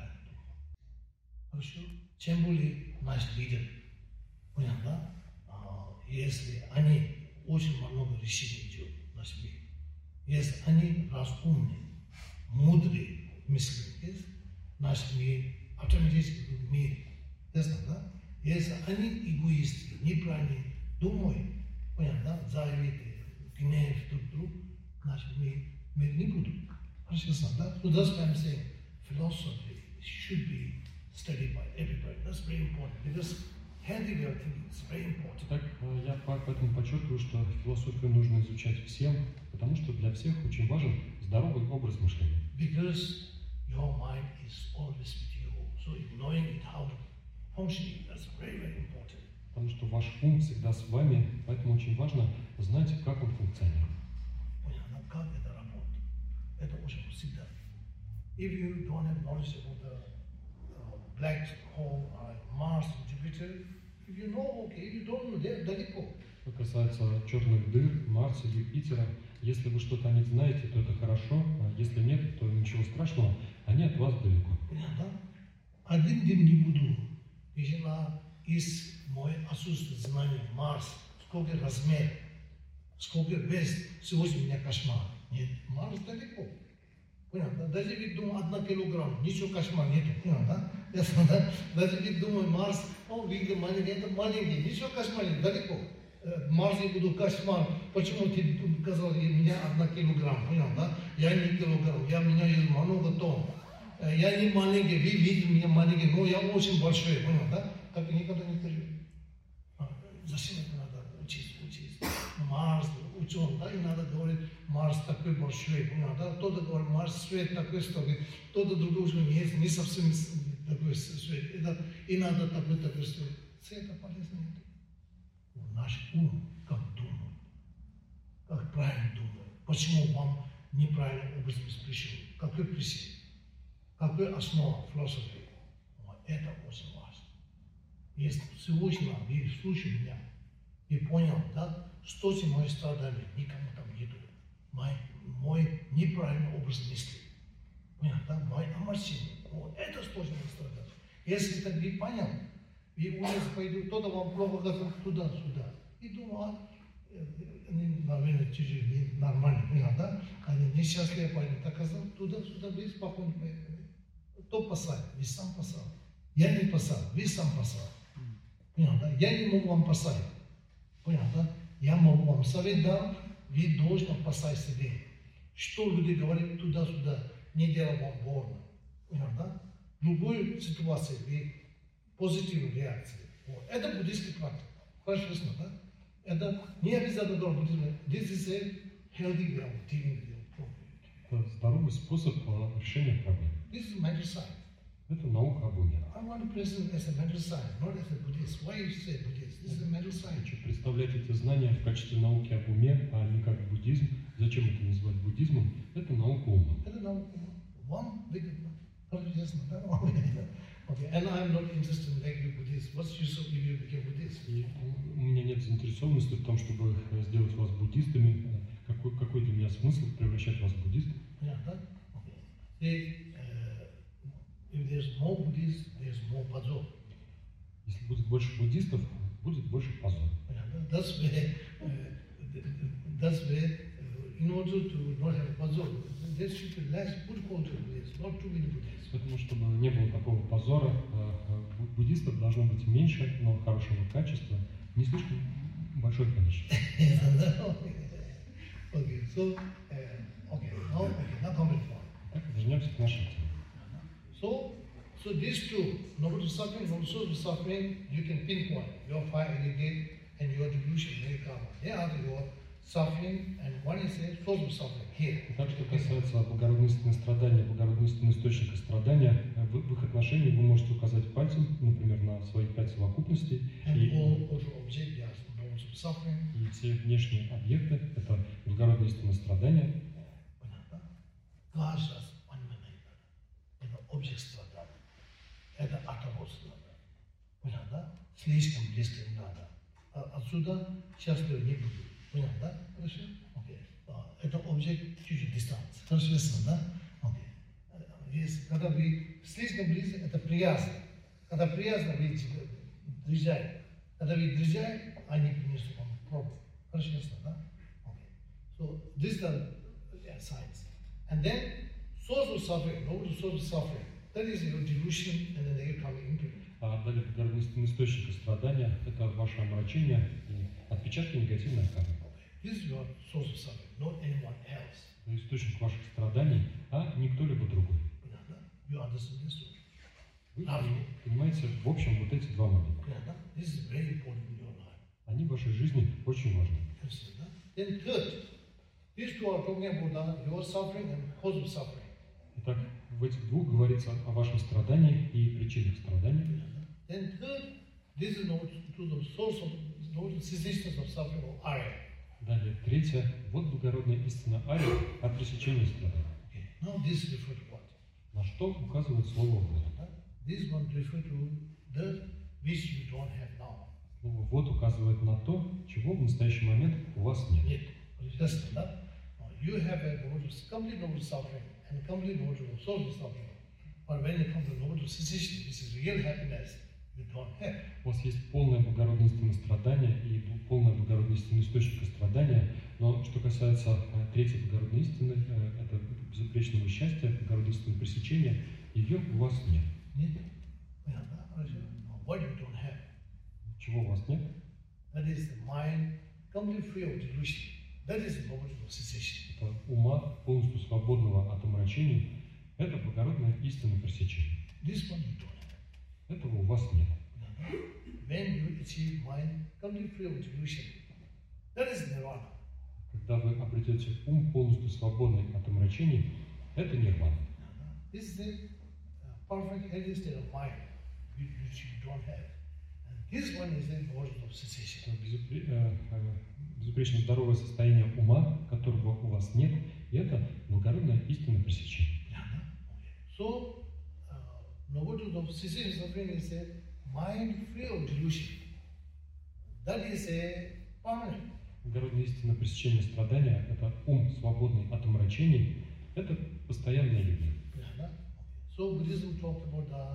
Хорошо. Чем более наш лидер, понятно, если они очень много решений делают в нашем мире, если они разумные, мудрые мысли, наш мир автоматически мир, ясно, да? Если они эгоисты, неправильные, думают, понятно, завиты, гнев друг друга, наш мир, мир не будет. Хорошо, да? So that's why I'm saying philosophy should be studied by everybody. That's very important because healthy way of thinking is very important. Так, я поэтому подчеркиваю, что философию нужно изучать всем, потому что для всех очень важен здоровый образ мышления. Because your mind is always with you, so knowing it how to function, that's very, very important. Потому что ваш ум всегда с вами, поэтому очень важно знать, как он функционирует. Понятно, как это работает. Это очень всегда. If you don't have knowledge about the uh, black hole, uh, Mars, Jupiter, if you know, okay, if you don't know, they're далеко. Что касается черных дыр, Марса, Юпитера, если вы что-то о них знаете, то это хорошо, а если нет, то ничего страшного, они от вас далеко. Понятно? Один день не буду. Если из мое отсутствие знания Марс, сколько размер, сколько вес, сегодня у меня кошмар. Нет, Марс далеко. Понятно? Даже ведь думаю, одна килограмм, ничего кошмар нету. Понятно? Ясно, да? Даже ведь думаю, Марс, он видел маленький, это маленький, ничего кошмар нет, далеко. Марс я буду кошмар, почему ты сказал, у меня одна килограмм, понял, да? Я не килограмм, я, у меня есть много тонн. Я не маленький, вы видите меня маленький, но я очень большой, понял, да? Так никогда не скажу. Зачем это надо учить, учить? Марс, учен, да, и надо говорить, Марс такой большой, понял, да? Кто-то говорит, Марс свет такой столько, кто-то другой уже не, не совсем такой свет, это, и надо такой такой свет. Света полезно нет. Наш ум, как думает, как правильно думает. Почему вам неправильный образ пришел? Какой причина? Какой основа философии? Вот это очень важно. Если сегодня вы слушаете меня и понял, да, что это мое страдание, никому там нету. Мой, мой неправильный образ мысли. Понял, да? Мой омерзение. Вот это что же страдание. Если это вы понял, и улица пойдет, кто-то вам плохо говорит туда-сюда. И думаю, а, они, наверное, чужие, нормально, понял, да? Они несчастливые пойдут. Так сказал, туда-сюда, вы спокойно поехали. Кто посадил? Вы сам посадил. Я не посадил, вы сам посадил. Понял, да? Я не могу вам посадить. Понял, да? Я могу вам совет дать, вы должны посадить себе. Что люди говорят туда-сюда, не делай вам больно. Понял, да? В любой ситуации вы позитивную реакцию. Вот. Это буддийский практика. Хорошо, да? Это не обязательно должен буддизм. This is a healthy way of dealing with your problem. Это здоровый способ решения проблем. This is mental science. Это наука о Боге. I want to present as a mental science, not as a Buddhist. Why you say Buddhist? This is a mental science. Хочу представлять эти знания в качестве науки об уме, а не как буддизм. Зачем это называть буддизмом? Это наука ума. Это наука ума. One big one. Okay, and I'm not interested in making you Buddhist. What's use of if you became Buddhist? И у меня нет заинтересованности в том, чтобы сделать вас буддистами. Какой, какой для меня смысл превращать вас в буддистов? Yeah, that, okay. See, uh, if there's more Buddhists, there's more позор. Если будет больше буддистов, будет больше позора. Yeah, that, that's where, uh, that's where, uh, in order to not have позор, there should be less good quality of Buddhists, not too many Buddhists. Поэтому, чтобы не было такого позора, буддистов должно быть меньше, но хорошего качества, не слишком большое количество. Okay, so, uh, okay, now, okay, now come to point. Так, вернемся к нашей теме. So, so these two, noble suffering, noble source of suffering, you can pinpoint your fire aggregate and your delusion, very karma. They are your suffering, and one is a source of suffering here. Так, что касается благородной истины страдания, благородной истины источника страдания, в, в их отношении вы можете указать пальцем, например, на свои пять совокупностей, и, и все внешние объекты — это благородная истина страдания. Каждый это объект страдания, это атоводство. Понятно, да? Слишком близко не надо. А отсюда счастливы не буду. Понятно, да? Хорошо? Окей. Это объект чуть-чуть дистанции. Хорошо, да? Окей. Если, когда вы слишком близко, это приязно. Когда приязно, вы дрожаете. Когда вы дрожаете, они принесут вам проблему. Хорошо, да? Окей. So, this is the yeah, science. And then, source of suffering, no source of suffering. That is your delusion and the negative karmic imprint. А далее, благородный источник страдания — это ваше омрачение и отпечатки негативной кармы. This is your source of suffering, not anyone else. Это источник ваших страданий, а не кто-либо другой. You understand this? Вы понимаете, в общем, вот эти два момента. This is very important in your life. Они в вашей жизни очень важны. Then third, these two are talking about your suffering and cause of suffering. Итак, в этих двух говорится о вашем страдании и причинах страданий. Then third, this is not to the source of, not the cessation of suffering or Arya. Далее, третье, вот благородная истина Ария о пресечении страданий. Okay. Now this refers to what? На что указывает слово «вот». This one refers to that which you don't have now. Слово «вот» указывает на то, чего в настоящий момент у вас нет. Нет. Just that. You have a complete noble suffering and complete noble source of suffering. But when it comes to noble cessation, which is real happiness, you don't have. У вас есть полная благородная истина страдания и полная благородная истина источника страдания, Но что касается э, третьей благородной истины, э, это безупречного счастья, благородной истины пресечения, ее у вас нет. Нет. Понятно? What you don't have? Чего у вас нет? That is the mind completely free of delusion. That is the moment of cessation. Это ума, полностью свободного от омрачений. Это благородная истина пресечения. This one you don't have. Этого у вас нет. When you achieve mind completely free of delusion, that is nirvana. Когда вы обретете ум, полностью свободный от омрачений, это нирвана. This is the perfect healthy state of mind which you don't have. And this one is the moment of cessation. Безупре- э, э, безупречно здоровое состояние ума, которого у вас нет, и это благородная истина пресечения. So, nobility of cessation suffering is a mind free of delusion. That is a permanent. Благородная истина пресечения страдания – это ум, свободный от омрачений, это постоянное любовь. So Buddhism talked about the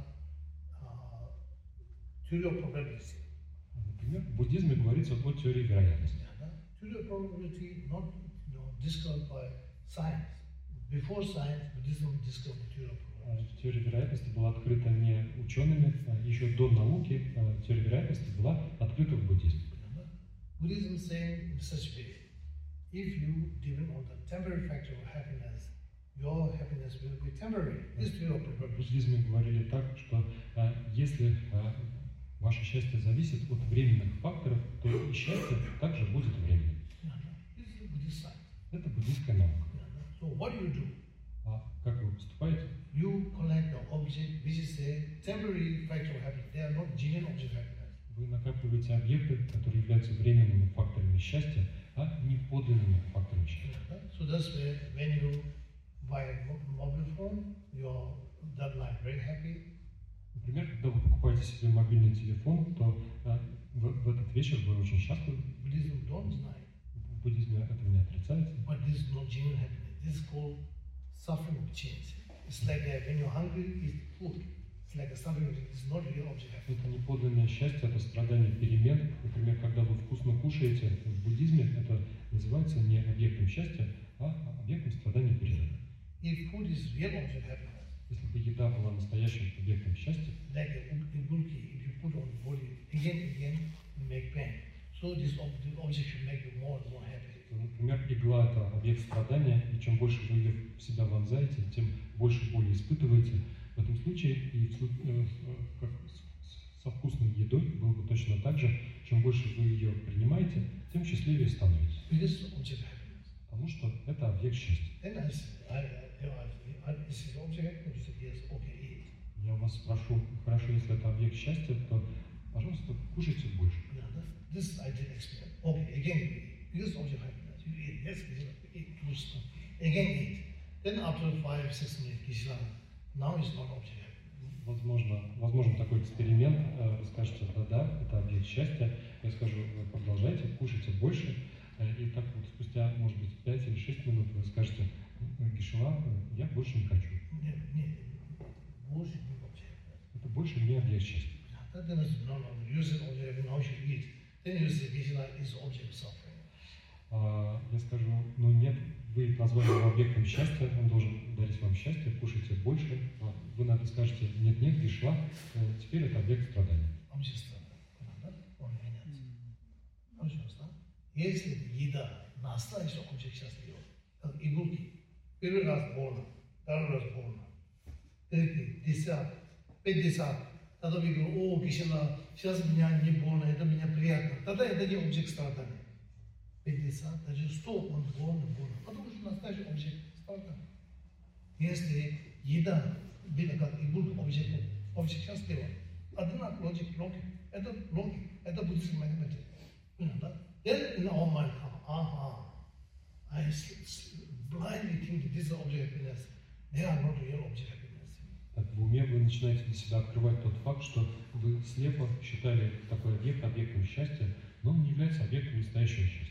uh, theory of probability. Например, в буддизме говорится о теории вероятности. Theory of probability not you know, discovered by science. Before science, Buddhism discovered the theory of probability. Теория вероятности была открыта не учеными, еще до науки теория вероятности была открыта в буддизме. Buddhism saying in such way, if you depend on the temporary factor of happiness, your happiness will be temporary. This theory of probability. В буддизме говорили так, что а, если а, ваше счастье зависит от временных факторов, то и счастье также будет временным. This is Buddhist science. Это буддийская наука. So what do you do? А как вы поступаете? You collect the object which is a temporary factor of happiness. They are not genuine object of happiness. Вы накапливаете объекты, которые являются временными факторами счастья, а не подлинными факторами счастья. So that's where when you buy a mobile phone, you're that night very happy. Например, когда вы покупаете себе мобильный телефон, то а, в, в этот вечер вы очень счастливы. Buddhism don't deny. В буддизме этого не отрицается. But this is not genuine happiness. This is called suffering of change. It's like uh, when you're hungry, eat food. It's like a suffering. It's not real object of happiness. Это не подлинное счастье, это страдание перемен. Например, когда вы вкусно кушаете, в буддизме это называется не объектом счастья, а объектом страдания перемен. If food is real object of happiness, если бы еда была настоящим объектом счастья, like a, a gulki, if you put on the body again and again, you make pain. So this ob- object should make you more and more happy. Например, игла – это объект страдания, и чем больше вы ее в себя вонзаете, тем больше боли испытываете. В этом случае и в, э, как с, со вкусной едой было бы точно так же. Чем больше вы ее принимаете, тем счастливее становитесь. Потому что это объект счастья. Я у вас спрошу, хорошо, если это объект счастья, то, пожалуйста, кушайте больше. This I did explain. Okay, again, because object happiness, you eat, yes, you eat two spoons, again eat. Then after five, six minutes, Krishna, now it's not object happiness. Возможно, возможно такой эксперимент. Вы скажете, да-да, это объект счастья. Я скажу, вы продолжайте, кушайте больше. И так вот спустя, может быть, пять или шесть минут вы скажете, Гишева, я больше не хочу. Нет, нет, больше не object. Это больше не объект счастья. Then it's no, no, use it object, now you eat. Then you say Krishna is object of suffering. А, я скажу, ну нет, вы назвали его объектом счастья, он должен дарить вам счастье, кушайте больше. А вы на это скажете, нет-нет, Гишева, теперь это объект страдания. Объект страдания. Он меняется. Пожалуйста. Если еда настоящий объект счастья, как иголки, первый раз больно, второй раз больно, третий, десятый, пятьдесят, тогда вы говорите, о, Кришна, сейчас меня не больно, это мне приятно. Тогда это не объект страдания. пятьдесят, даже сто, он больно, больно. Потому что настоящий объект страдания. Если еда, видно как иголка, объект, объект счастья, одинаковый логик, логик, это логик, это будет математика. Понятно? Then in our mind come, aha, I blindly think that this is object happiness. They are not real object happiness. Так, в уме вы начинаете для себя открывать тот факт, что вы слепо считали такой объект объектом счастья, но он не является объектом настоящего счастья.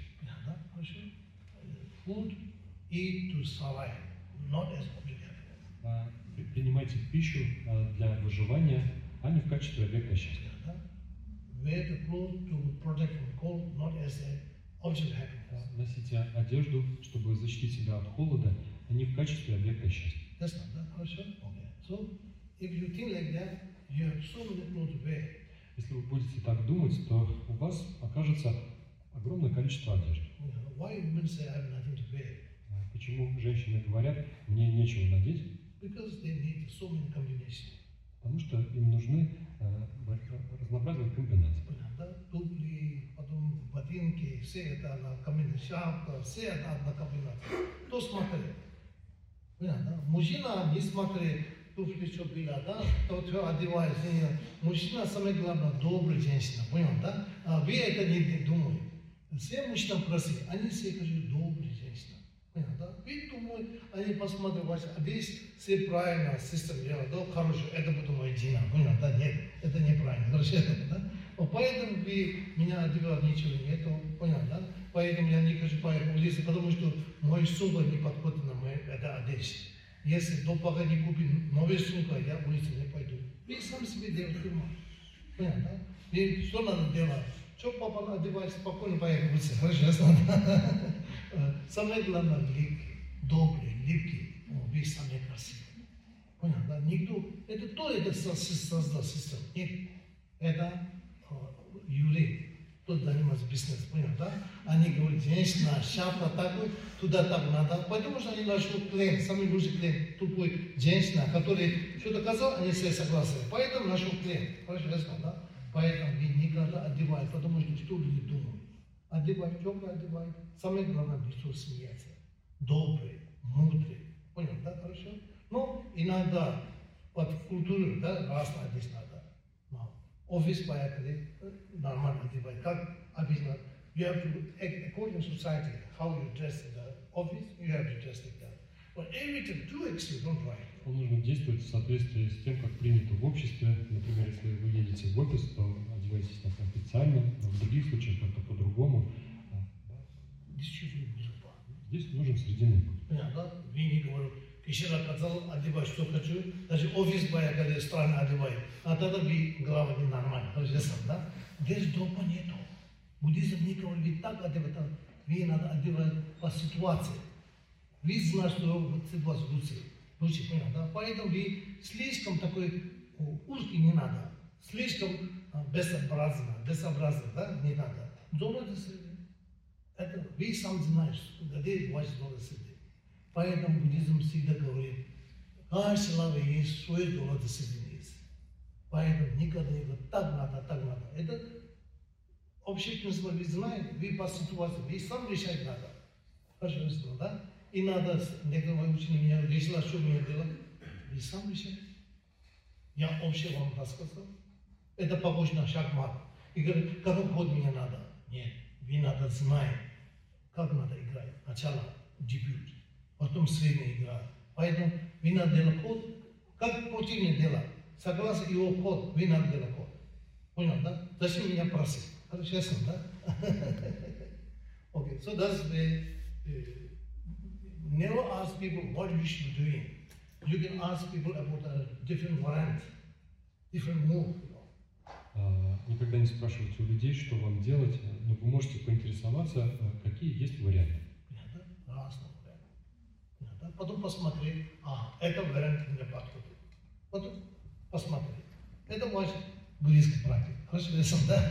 Food eat to survive, not as object happiness. Принимайте пищу для выживания, а не в качестве объекта счастья. Wear the clothes to protect from cold, not as an object happiness. Носите одежду, чтобы защитить себя от холода, а не в качестве объекта счастья. That's not that question. Okay. So, if you think like that, you have so many clothes to wear. Если вы будете так думать, то у вас окажется огромное количество одежды. You know, why women say I have nothing to wear? Почему женщины говорят, мне нечего надеть? Because they need so many combinations. Потому что им нужны э, разнообразные комбинации. Понятно? Туфли, потом ботинки, все это одна комбинация, шапка, все это одна комбинация. Кто смотрит? Понятно? Мужчина не смотрит туфли, что было, да? То, что одевается. Мужчина, самое главное, добрый женщина. Понял, да? А вы это не думаете. Все мужчины просят, они все говорят, добрые женщины. Понятно? Вы думаете, они посмотрят ваши, а здесь все правильно, система делает, да, хорошо, это будет моя жена. Понятно? Да? Нет, это неправильно. Хорошо, да? Поэтому вы меня одевают, ничего нету. Понятно? Да? Поэтому я не хочу поехать в улицу, потому что мой сумка не подходит на мою это одежду. Если до пока не купить новую сумку, я в улицу не пойду. Вы сам себе делаете фирма. Понятно? Да? И что надо делать? Что папа одевает, спокойно поехать в улицу. Хорошо, ясно? Самое главное, липкий, добрый, липкий. Вы самые красивые. Понятно? Да? Никто, это то, это создал систему. Нет, это юрий. Тот занимается бизнесом, понятно, да? Они говорят, женщина, шапка такой, туда так надо, потому что они начнут клиент, самый лучший клиент, тупой женщина, которая что-то сказала, они все согласны, поэтому нашел клиент, хорошо, ясно, да? Поэтому вы никогда одеваете, потому что что люди думают? Одевай, тепло одевай, самое главное, лицо смеяться, добрый, мудрый, понятно, да, хорошо? Но иногда под культуру, да, разная здесь надо. Office поехали, нормально одевать. Как обычно, you have to, according to society, how you dress in the office, you have to dress like that. But everything too extreme, don't try. Нужно действовать в соответствии с тем, как принято в обществе. Например, если вы едете в офис, то одевайтесь так официально, но в других случаях как-то по-другому. Здесь нужен срединный путь. Понятно? Вы не говорите, Кишера сказал, одевай, что хочу, даже офис поехали, странно одевай. А тогда вы голова не нормально, да? Здесь дома нету. Буддизм не говорит, вы так одевать, вы надо одевать по ситуации. Вы знаете, что ситуация лучше, лучше, понятно, да? Поэтому вы слишком такой узкий не надо, слишком безобразно, безобразно, да, не надо. Золото среди. Это вы сам знаете, где ваш золото среди. Поэтому буддизм всегда говорит, каждый человек есть свой золото среди есть. Поэтому никогда не говорит, так надо, так надо. Это общее принцип, вы знаете, вы по ситуации, вы сам решать надо. Хорошо, да? И надо, некоторые учили меня, решила, что мне делать, вы сам решаете. Я общее вам рассказал. Это похоже на шахмат. И говорит, какой ход мне надо? Нет, вы надо знать, как надо играть. Сначала дебют, потом средняя игра. Поэтому вы надо делать ход, как противник делать. Согласно его ход, вы надо делать ход. Понял, да? Зачем меня просить? Это честно, да? Okay, so that's the, uh, never ask people what you should be doing. You can ask people about a different variant, different move. Никогда не спрашивайте у людей, что вам делать, но вы можете поинтересоваться, какие есть варианты. Разные варианты. Потом посмотреть, а, это вариант мне подходит. Потом посмотреть. Это ваш буддийский практика. Хорошо, я сам, да?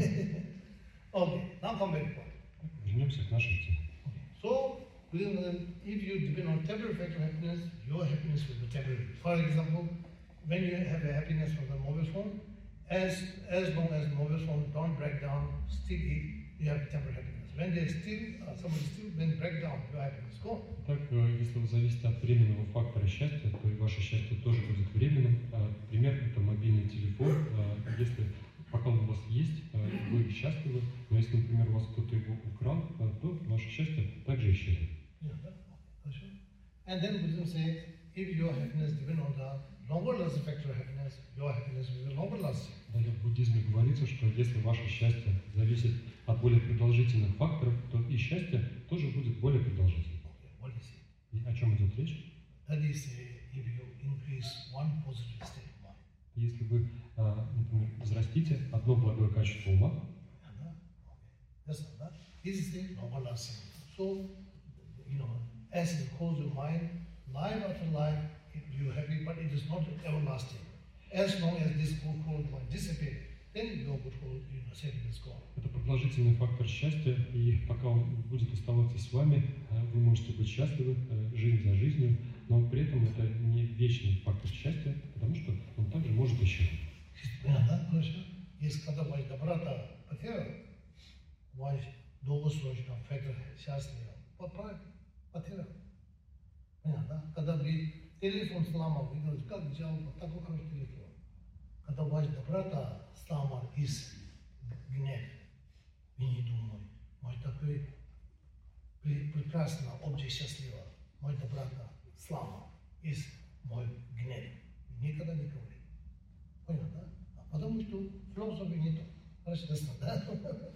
Окей, now come back. Вернемся к нашей теме. So, if you depend on temporary factor happiness, your happiness will be temporary. For example, when you have a happiness from the mobile phone, as as long as mobile phone don't break down, still you have temporary happiness. When they still, uh, somebody still, then break down, your happiness go. Так, если вы зависите от временного фактора счастья, то и ваше счастье тоже будет временным. Пример – это мобильный телефон. Если пока он у вас есть, вы счастливы, но если, например, у вас кто-то его украл, то ваше счастье также исчезнет. And then Buddhism says, if your happiness depends on the longer lasting factor of happiness, your happiness will be longer lasting. Далее в буддизме говорится, что если ваше счастье зависит от более продолжительных факторов, то и счастье тоже будет более продолжительным. Okay, и о чем идет речь? That is, if you increase one positive state of mind. Если вы, например, взрастите одно благое качество ума, This is the longer lasting. So as you close your mind, life after life, you are happy, but it is not everlasting. As long as this good closed mind disappears, then your good closed, you know, saving is gone. Это продолжительный фактор счастья, и пока он будет оставаться с вами, вы можете быть счастливы жизнь за жизнью, но при этом это не вечный фактор счастья, потому что он также может исчезнуть. Понятно? Хорошо. Если когда ваш доброта потерял, ваш долгосрочный фактор счастья потерял. Понятно? Когда вы телефон сломал, вы говорите, как взял такой хороший телефон? Когда ваш доброта сломал из гнева, вы не думаете, мой такой прекрасный объект счастлива, мой доброта сломал из мой гнев. Никогда не говорит. Понятно? А потому что философия не то. Хорошо, да?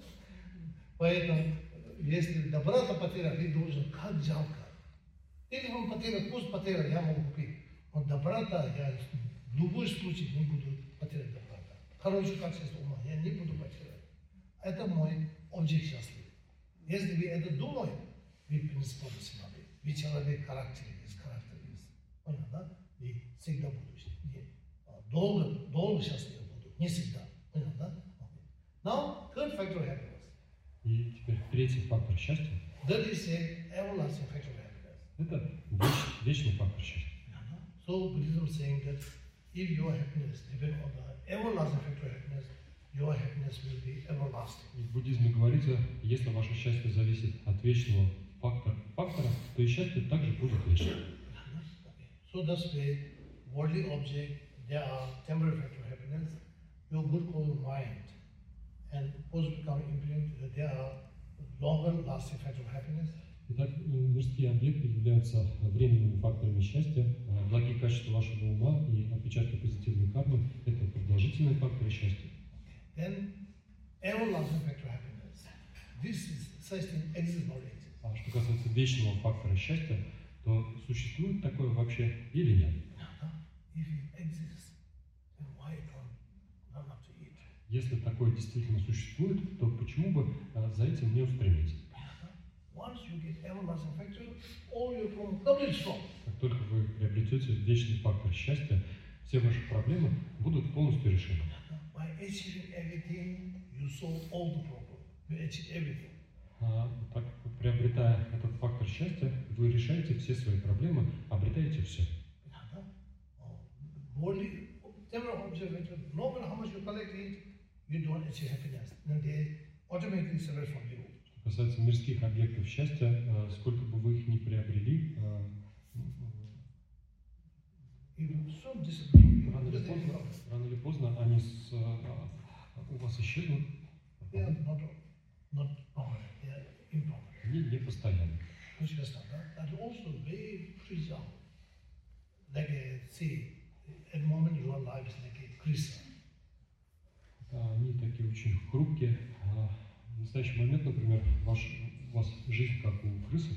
Поэтому, если доброта потерял, ты должен, как жалко. Телефон потерял, пусть потерял, я могу купить. Но доброта, я в любом случае не буду потерять доброта. Хорошее качество ума, я не буду потерять. Это мой объект счастлив. Если вы это думаете, вы принципиально с нами. Вы человек характерист, характерист. Понятно, да? Вы всегда будете. Долго, долго счастливы будут. Не всегда. Понятно, да? Now, third factor of happiness. И теперь третий фактор счастья. That is a everlasting factor of happiness. Это веч, вечный фактор счастья. So Buddhism is saying that if your happiness depends on the everlasting factor of happiness, your happiness will be everlasting. В буддизме говорится, если ваше счастье зависит от вечного фактора, фактора, то и счастье также будет вечным. So that's the worldly object, there are temporary factor of happiness, your good called mind, and positive become implement, there are longer lasting factor of happiness. Итак, мирские объекты являются временными факторами счастья, благие качества вашего ума и отпечатки позитивной кармы – это продолжительные факторы счастья. Then, everlasting factor of happiness. This is such thing exists or exists. А что касается вечного фактора счастья, то существует такое вообще или нет? If it exists, then why don't run after it? Если такое действительно существует, то почему бы за этим не устремиться? Once you get everlasting factor, all your problems completely solved. Как только вы приобретете вечный фактор счастья, все ваши проблемы будут полностью решены. By achieving everything, you solve all the problems. You achieve everything. А, так, приобретая этот фактор счастья, вы решаете все свои проблемы, обретаете все. Worldly, temporal observation, no matter how much you collect it, you don't achieve happiness. Then they automatically separate from you. Что касается мирских объектов счастья, сколько бы вы их ни приобрели, рано или поздно, рано или поздно они с, у вас исчезнут. Они не постоянны. That also very fragile. Like a sea, at the moment your life is like a crystal. Они такие очень хрупкие. В настоящий момент, например, ваш, у вас жизнь как у крысы.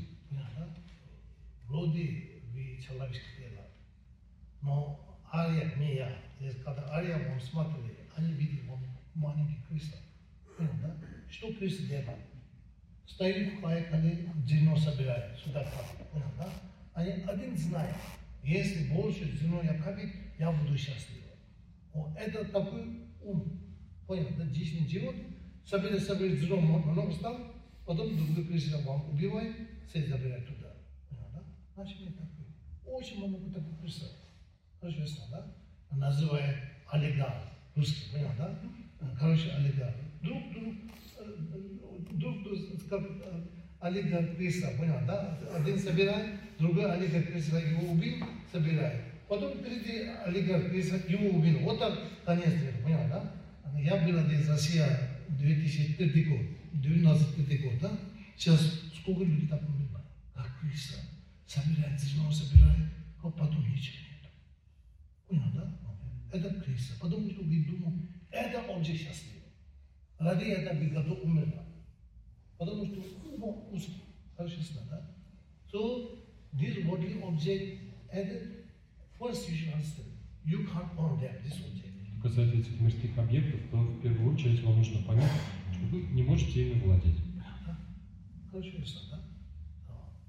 Вроде вы человек хотела, но Ария, не я. Когда Ария вам смотрели, они видели вам маленький крыса. Понятно? Что крыса делает? Стоит в хайкале, зерно собирает, сюда капит. Понятно? Они один знает, если больше зерно я капит, я буду счастлив. Это такой ум. Понятно? Дичный живот. Собирает, собирает зерно, много стал, потом другой крыса вам убивает, все забирает туда. Понятно? Значит, не такой. Очень много таких крыса. Хорошо, да? Называют олигарх. Русский, понятно, да? Короче, олигарх. Друг, друг, друг, друг, как олигарх крыса, понятно, да? Один собирает, другой олигарх крыса его убил, собирает. Потом третий олигарх крыса его убил. Вот так конец дела, понятно, да? Я был здесь Россия две тысячи третий год, двенадцатый год, да? Сейчас сколько людей так умирают? Как крыса. Собирает, зерно собирает, а потом ничего нет. Понятно, да? Это крыса. Потому что вы думаете, это объект счастлив. Ради этого вы готовы умереть. Потому что ума узкий. Хорошо, да? So, this worldly object, and first you should understand, you can't own them, this object. Что касается этих мирских объектов, то в первую очередь вам нужно понять, что вы не можете ими владеть. Хорошо, да?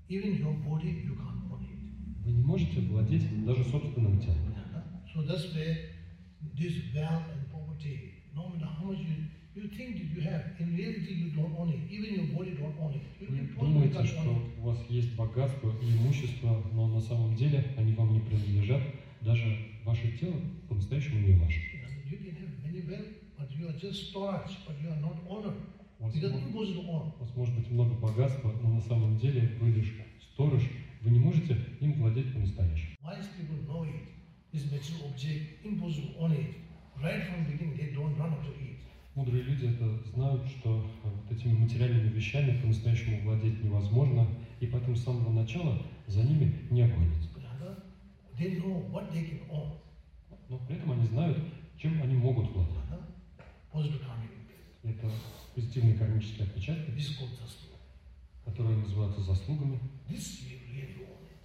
even your body, you can't own it. Вы не можете владеть даже собственным телом. So that's where this wealth and poverty, no matter how much you, you think that you have, in reality you don't own it. Even your body don't own it. You, Вы you totally думаете, can't что own it. у вас есть богатство и имущество, но на самом деле они вам не принадлежат. Даже ваше тело по-настоящему не ваше. You can have many wealth, but you are just storage, but you are not owner. У вас, Because может, impossible to own. у вас может быть много богатства, но на самом деле вы лишь сторож. Вы не можете им владеть по-настоящему. Wise people know it. This material object, impossible to own it. Right from the beginning, they don't run after it. Мудрые люди это знают, что вот этими материальными вещами по-настоящему владеть невозможно, и поэтому с самого начала за ними не охотятся. They know what they can own. Но при этом они знают, чем они могут владеть. Positive karmic impact. Это позитивные кармические отпечатки, This is called tasma. которые называются заслугами. This you really own it.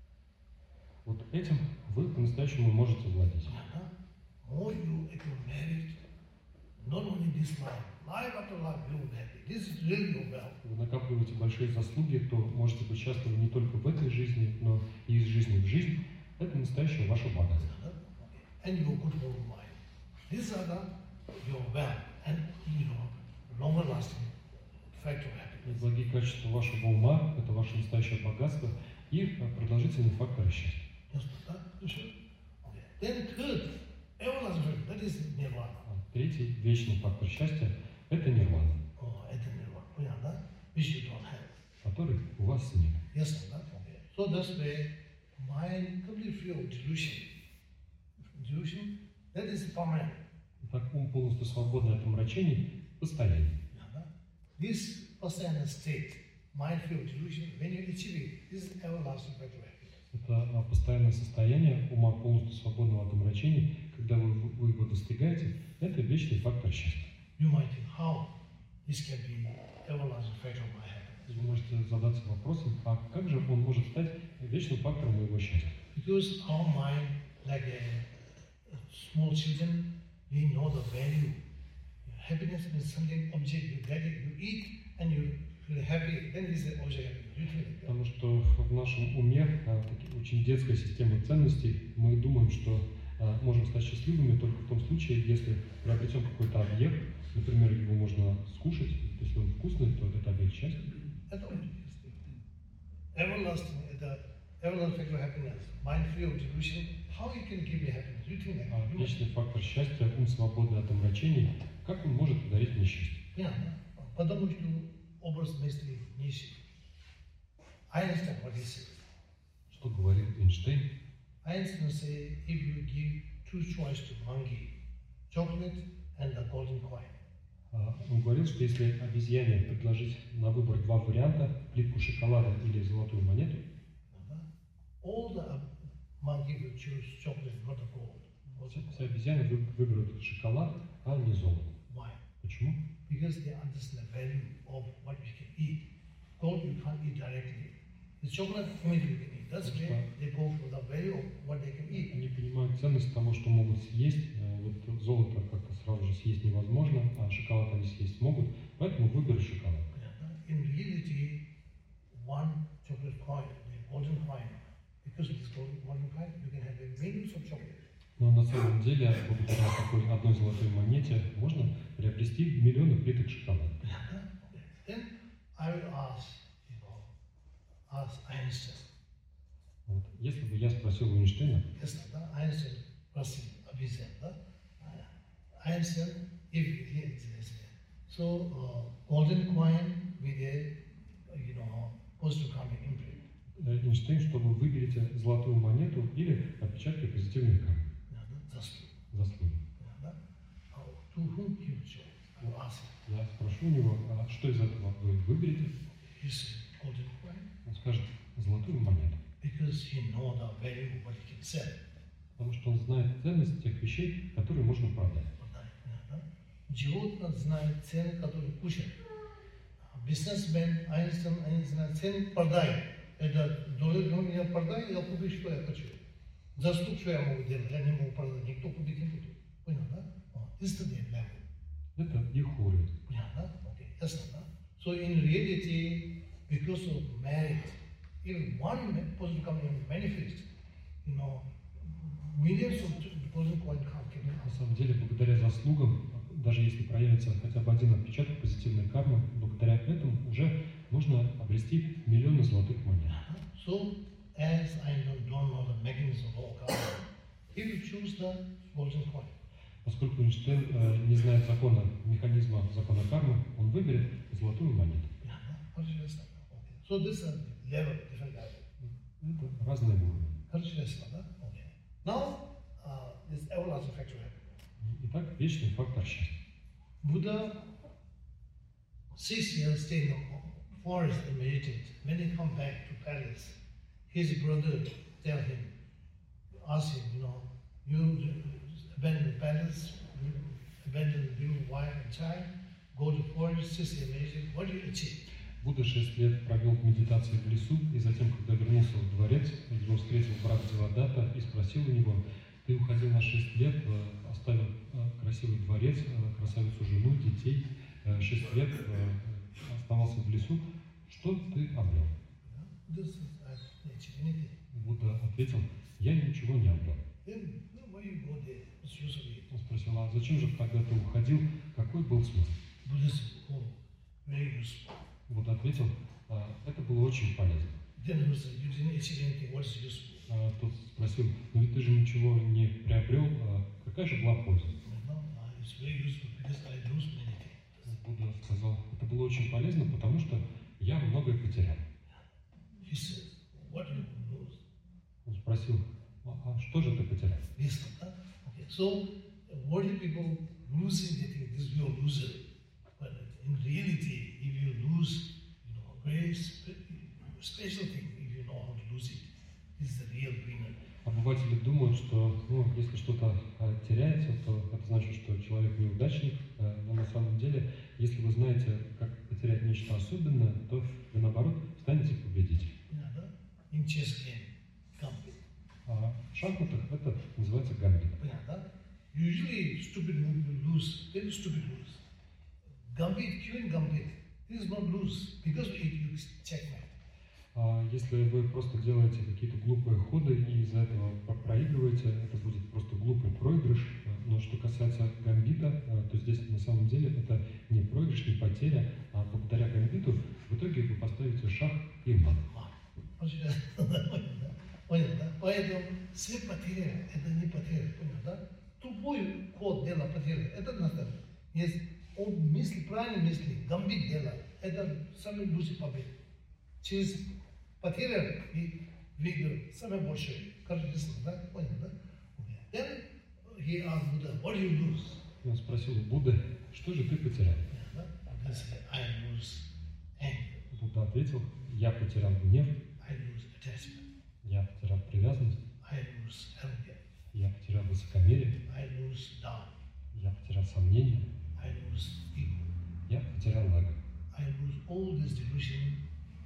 Вот этим вы по-настоящему можете владеть. More you accumulate, not only this life, life after life you will be happy. This is really your wealth. Вы накапливаете большие заслуги, то можете быть счастливы не только в этой жизни, но и из жизни в жизнь. Это настоящее ваше богатство. And your good whole mind. These are the, your wealth and you know, longer lasting factor of И happiness. благие качества вашего ума – это ваше настоящее богатство и продолжительный фактор счастья. Just that, you should. Okay. Then third, everlasting factor, that is nirvana. А третий вечный фактор счастья – это нирвана, Oh, это nirvana. Nirvana, which you don't have. который у вас нет. Yes, that, okay. So that's where mind completely free of delusion. Delusion, that is permanent. Итак, ум полностью свободный от омрачений, постоянный. This percent state, mind free of delusion, when you achieve it, this is everlasting factor of happiness. Это а, постоянное состояние ума полностью свободного от омрачений. Когда вы, вы его достигаете, это вечный фактор счастья. You might think, how this can be everlasting factor of my happiness? Вы можете задаться вопросом, а как же он может стать вечным фактором моего счастья? Because our mind, like a, a small children, we know the value. Happiness is something object, you get it, you eat, and you feel happy, then this is object happiness. You feel it. Потому что в нашем уме а, таки, очень детская система ценностей. Мы думаем, что а, можем стать счастливыми только в том случае, если приобретем какой-то объект, например, его можно скушать, если он вкусный, то это объект счастья. That's all. Everlasting, the everlasting factor of happiness, mind free of delusion, how you can give me happiness? You think that? А You вечный фактор счастья, ум свободный от омрачений, как он может подарить мне счастье? Yeah, потому что образ мысли нищий. Einstein, what he says. Что говорил Эйнштейн? Einstein say, if you give two choice to monkey, chocolate and the golden coin. А, Он говорил, что если обезьяне предложить на выбор два варианта, плитку шоколада или золотую монету, All the monkey will choose chocolate, not the gold. все, все обезьяны вы- выберут шоколад, а не золото. Why? Почему? Because they understand the value of what we can eat. Gold you can't eat directly. The chocolate immediately you can eat. That's why they go for the value of what they can eat. Они понимают ценность того, что могут съесть. Э, Вот золото как-то сразу же съесть невозможно, а шоколад они съесть могут, поэтому выберут шоколад. In reality, one chocolate coin, the golden coin, because of this golden, golden coin, you can have millions of chocolate. Но на самом деле, благодаря такой одной золотой монете, можно приобрести миллионы плиток шоколада. Then I will ask, you know, ask Einstein. Вот. Если бы я спросил у Эйнштейна, Yes, да, Einstein question объяснял, да? Einstein, if he exists. So, uh, golden coin with a, you know, positive karmic imprint. э, Эйнштейн, что вы выберете золотую монету или отпечатки позитивных карм, Заслуги. заслуги. To whom you choose? I will ask him. Я спрошу у него, а что из этого вы выберете? He said, golden coin. Он скажет, золотую монету. Because he know the value of what he can sell. Потому что он знает ценность тех вещей, которые можно продать. Животное знает цены, которые кушает. Бизнесмен, Айнстейн, они знают цены, продай. Это доллар, ну, меня продай, я куплю, что я хочу. За что, что я могу делать, я не могу продать, никто купить не будет. Понял, да? This is the level. Это их уровень. Понял, да? Okay, ясно, да? So in reality, because of merit if one person come and manifest, you know, millions of person coin can't get it. На самом деле, благодаря заслугам, даже если проявится хотя бы один отпечаток позитивной кармы, благодаря этому уже можно обрести миллионы золотых монет. So, as I don't know the mechanism of karma, if you choose the golden coin, Поскольку Эйнштейн э, не знает закона, механизма закона кармы, он выберет золотую монету. so this is a level, different level. Это разные уровни. Okay. Now, uh, this everlasting factor happened. Итак, вечный фактор счастья. Buddha, six years stayed in the forest and meditated. When he come back to palace, his brother tell him, ask him, you know, you abandon the palace, abandon your wife and child, go to forest, six years meditate. What do you achieve? Будда шесть лет провел в медитации в лесу, и затем, когда вернулся в дворец, его встретил брат Девадатта и спросил у него: ты уходил на шесть лет, оставил красивый дворец, красавицу жену, детей, шесть лет оставался в лесу, что ты обрел? Будда ответил: я ничего не обрел. Он спросил: а зачем же тогда ты уходил, какой был смысл? Будда ответил: это было очень полезно. А тот спросил: ну ведь ты же ничего не приобрел, какая же была польза? Будда сказал: это было очень полезно, потому что я многое потерял. Он спросил: а что же ты потерял? So, worldly people losing, they think this is your loser. But in reality, if you lose, you know, very special thing, if you know how to lose it, this is the real winner. Обыватели думают, что ну, если что-то а, теряется, то это значит, что человек неудачник. А, но на самом деле, если вы знаете, как потерять нечто особенное, то вы, наоборот, станете победителем. In chess game, gambit. А в шахматах это называется гамбит. Usually, stupid people lose. Very stupid lose. Gambit, queen gambit. This is not lose because it you checkmate. А если вы просто делаете какие-то глупые ходы и из-за этого проигрываете, это будет просто глупый проигрыш. Но что касается гамбита, то здесь на самом деле это не проигрыш, не потеря, а благодаря гамбиту в итоге вы поставите шах и мат. Понятно? Поэтому все потеря – это не потеря, понял, да? Тупой ход дела потеря – это настоящее. Есть мысли, правильные мысли, гамбит дела – это самый лучший победа. Через потеря и выигрыш самое большое. Каждый да? Понял, да? Then he asked Buddha, what do you lose? Он спросил у Будды: что же ты потерял? Buddha said, I lose anger. Будда ответил: я потерял гнев, I lose attachment. я потерял привязанность, I lose arrogance. я потерял высокомерие, I lose doubt. я потерял сомнение, I lose ego. я потерял эго. I lose all this delusion.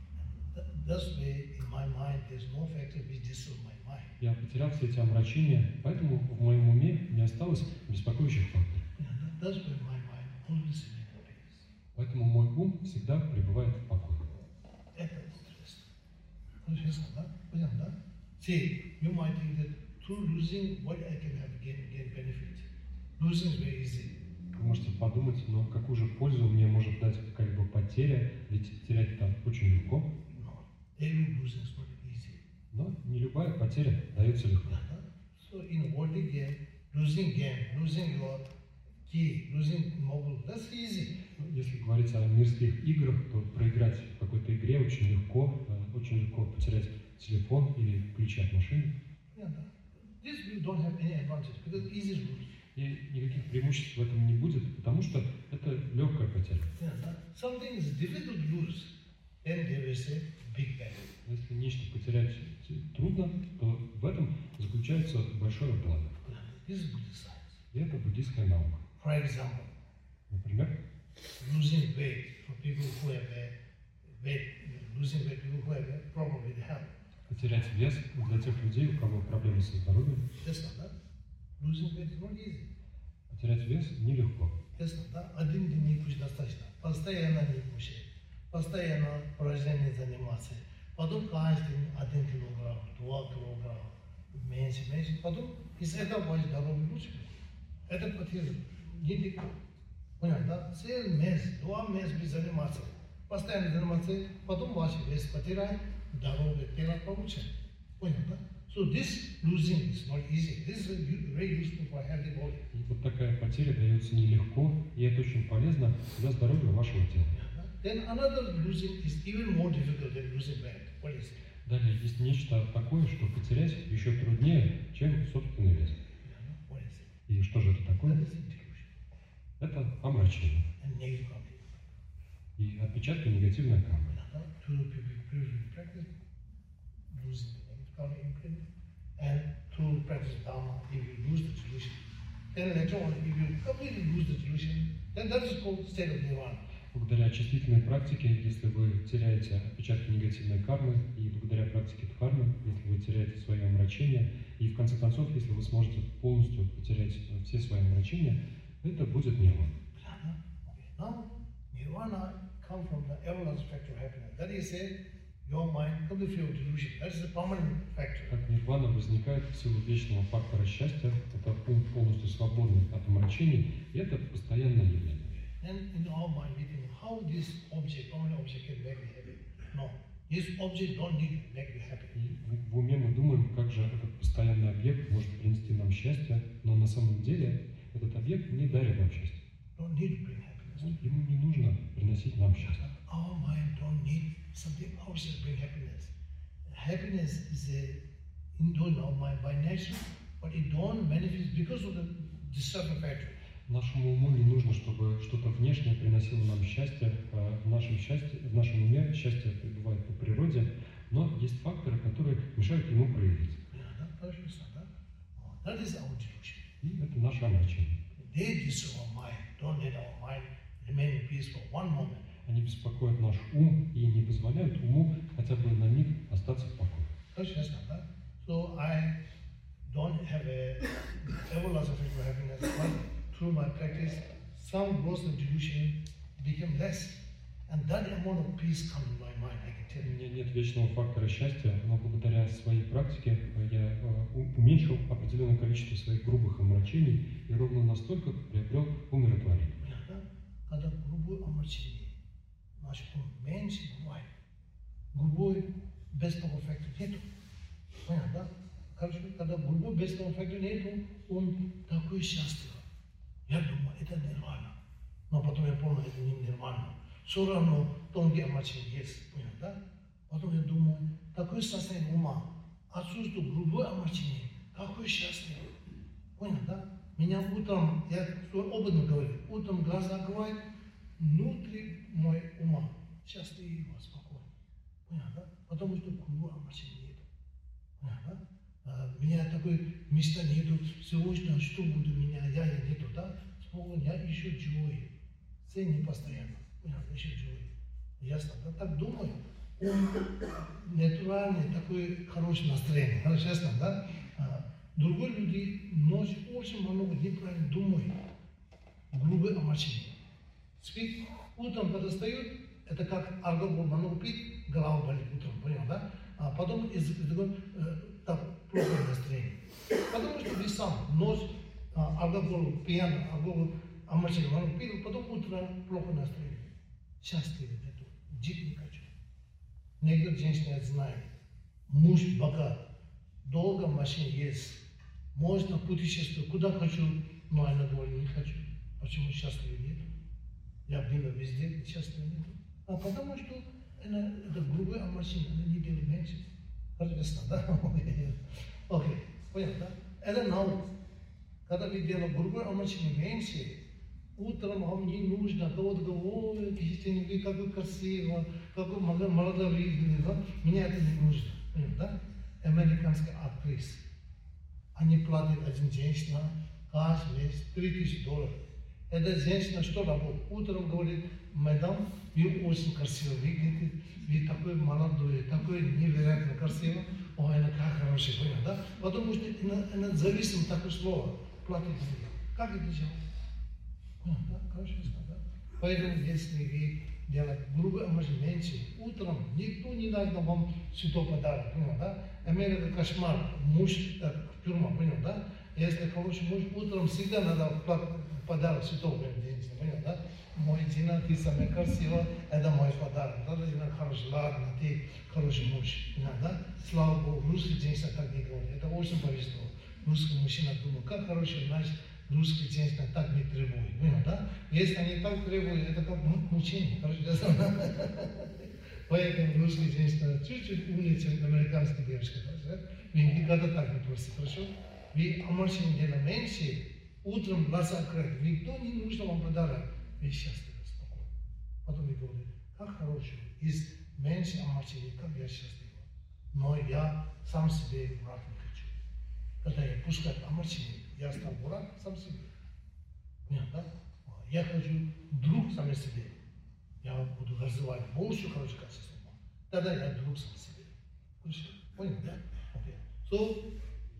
Thus way, in my mind, there's no factor which disturb my mind. Я потерял все эти омрачения, поэтому в моем уме не осталось беспокоящих факторов. That's why my mind always remains at peace. Поэтому мой ум всегда пребывает в покое. Это интересно. Интересно, да? Понятно, да? See, you might think that through losing, what I can have gain, gain benefit. Losing is very easy. Вы можете подумать, но какую же пользу мне может дать какая-либо потеря, ведь терять это очень легко. No, every losing is not easy. Но не любая потеря дается легко. So in a worldly game, losing game, losing your key, losing mobile, that's easy. Если говорить о мирских играх, то проиграть в какой-то игре очень легко, очень легко потерять телефон или ключи от машины. Yeah, this we don't have any advantage because it's easy to lose. И никаких преимуществ в этом не будет, потому что это легкая потеря. Yeah, something is difficult to lose, then there is a big battle. Если нечто потерять трудно, то в этом заключается большое благо. This is Buddhist science. И это буддийская наука. For example, например, losing weight for people who have a weight, losing weight people who have a problem with health. Потерять вес для тех людей, у кого проблемы со здоровьем. Ясно, да? Losing weight is not easy. Потерять вес нелегко. Ясно, да? Один день не кушать достаточно. Постоянно не кушать. Постоянно упражнения заниматься. потом каждый день один килограмм, два килограмма, меньше, меньше, потом из этого ваша здоровье лучше. Это потеря не понятно, да? Целый месяц, два месяца без заниматься, постоянно заниматься, потом ваш вес потеряет, здоровье тело получит. Понятно, да? So this losing is not easy. This is very useful for healthy body. И вот такая потеря дается нелегко, и это очень полезно для здоровья вашего тела. Then another losing is even more difficult than losing weight. What is it? Далее есть нечто такое, что потерять еще труднее, чем собственный вес. What is it? И что же это такое? That is delusion Это омрачение and negative karma. и отпечатки негативной кармы. To purely practice losing the negative karma imprint, and to practice dharma, if you lose the delusion, then later on, if you completely lose the delusion, then that is called state of nirvana. Благодаря очистительной практике, если вы теряете отпечатки негативной кармы, и благодаря практике дхармы, если вы теряете свое омрачение, и в конце концов, если вы сможете полностью потерять все свои омрачения, это будет нирвана. Now, nirvana comes from the everlasting factor of happiness. That is, say, your mind completely free of delusion. That is the permanent factor. Как нирвана возникает в силу вечного фактора счастья, это ум полностью свободный от омрачений, и это постоянное явление. And in our mind, we think, how this object, permanent object, can make me happy? No, this object don't need to make me happy. И в, в уме мы думаем, как же этот постоянный объект может принести нам счастье, но на самом деле этот объект не дарит нам счастье. Don't need to bring happiness. Ему не нужно приносить нам счастье. Our mind don't need something outside to bring happiness. Happiness is a indoor in our mind by nature, but it don't manifest because of the disturbing factor. Нашему уму не нужно, чтобы что-то внешнее приносило нам счастье. В нашем, счастье, в нашем уме счастье пребывает по природе, но есть факторы, которые мешают ему проявиться. That is our delusion. И это наше омрачение. They disturb our mind, don't let our mind remain in peace for one moment. Они беспокоят наш ум и не позволяют уму хотя бы на миг остаться в покое. So I don't have a everlasting happiness, but through my practice, some gross delusion became less, and that amount of peace comes in my mind, I can tell У you. меня нет вечного фактора счастья, но благодаря своей практике я уменьшил определенное количество своих грубых омрачений и ровно настолько приобрел умиротворение. Когда грубое омрачение, наш ум меньше бывает, грубой беспокойный фактор нету. Понятно, да? Короче, когда грубой беспокойный фактор нету, он такой счастлив. Я думаю, это нормально. Но потом я понял, это не нормально. Все равно тонкие омрачения есть. Понял, да? Потом я думаю, такое состояние ума, отсутствует грубое омрачение, какой счастлив. Понял, да? Меня утром, я свой опыт говорю, утром глаза открывают, внутри мой ума счастливо, спокойно. Понял, да? Потому что грубое омрачение нет. Понял, да? Меня такой места нету, сегодня что буду меня, я, я нету, да? Спокойно, я еще джой. Все не постоянно, понял, еще джой. Ясно, да? Так думаю, он натуральный, такой хорошее настроение, ясно, да? Другие люди ночью очень много неправильно думают, грубое омрачение. Спит, утром, когда встают, это как алкоголь много пить, голова болит утром, понял, да? А потом из этого так плохое настроение. Потому что вы сам ночь алкоголь, пьяный, алкоголь, омрачение много пил, потом утром плохое настроение. Счастливый нету, жить не хочу. Некоторые женщины знают, муж богат, долго машина есть, можно путешествовать, куда хочу, но она говорит, не хочу. Почему счастливый нету? Я был везде, счастливый нету. А потому что это, это грубое омрачение, она не делает меньше. Ясно, да? Окей, понятно, да? Это наука. Когда мы делаем грубое омрачение меньше, утром вам не нужно, кого-то говорит, ой, вы какой красивый, какой молодой видный, да? Мне это не нужно, понятно, да? Американская актриса. Они платят один женщина каждый месяц три тысячи долларов. Эта женщина что работает? Утром говорит, мадам, вы очень красиво выглядите, вы такой молодой, такой невероятно красивый, ой, она как хорошая, понял, да? Потому что она, она зависит от такого слова, платит деньги. Как это делать? Понял, да? Хорошо, да? Поэтому если вы делать грубые омрачения меньше. Утром никто не дает вам святой подарок, понял, да? Америка кошмар, муж как тюрьма, понял, да? Если хороший муж, утром всегда надо подарок святого день, понял, да? Мой жена, ты самая красивая, это мой подарок. Да, жена хорошая, ладно, ты хороший муж, понял, да? Слава Богу, русский женщина так не говорит, это очень повезло. Русский мужчина думает, как хороший, значит, русский женщина так не требует, понял, да? Если они так требуют, это как мучение, короче, поэтому русский женщина чуть-чуть умнее, чем американская девушка, да? Вы никогда так не просите, хорошо? Вы омрачение делаете меньше, утром глаза открыты, никто не нужно вам подарок, вы счастливы, спокойно. Потом вы говорите, как хороший, из меньше омрачения, как я счастлив. Но я сам себе враг не хочу. Когда я пускаю омрачение, я стал враг сам себе. Понятно, да? Я хочу друг сам себе. Я буду развивать больше хороших качеств. Тогда я друг сам себе. Понял, да? Okay. So,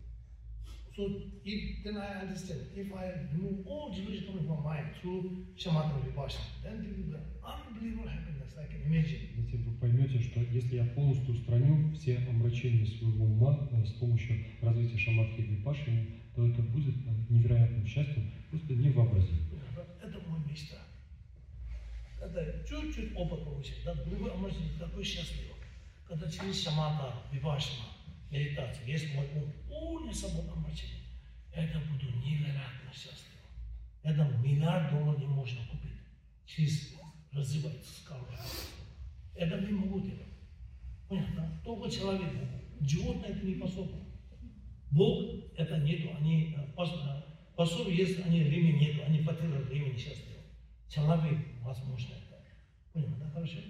so if, then I understand, if I remove all delusion from my mind through shamatha vipassana, then there will be unbelievable happiness, I can imagine. Затем вы поймете, что если я полностью устраню все омрачения своего ума с помощью развития шаматхи и випашшаны, то это будет невероятным счастьем, просто невообразимо. Это моя мечта. Это чуть-чуть опыт получил, да, другой омрачение такой счастливый. Когда через шаматха, випашшана, медитация, есть мой ум, полный свободный омрачение, это буду невероятно счастлив. Это миллиард долларов не можно купить. Через развивается скалу. Это не могу делать. Понятно? Только человек могу. Животное это не способно. Бог это нету. Они способны, если они времени нету, они потеряли времени счастливо. Человек возможно это. Понятно? Да, хорошо?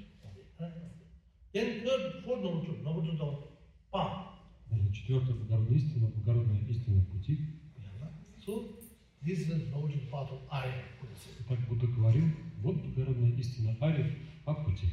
Then third, fourth number two, number two, the path. Четвертое, благородная истина, благородная истина пути. So, this is the noble path of Arya. Так Будда говорил, вот благородная истина Ария о пути.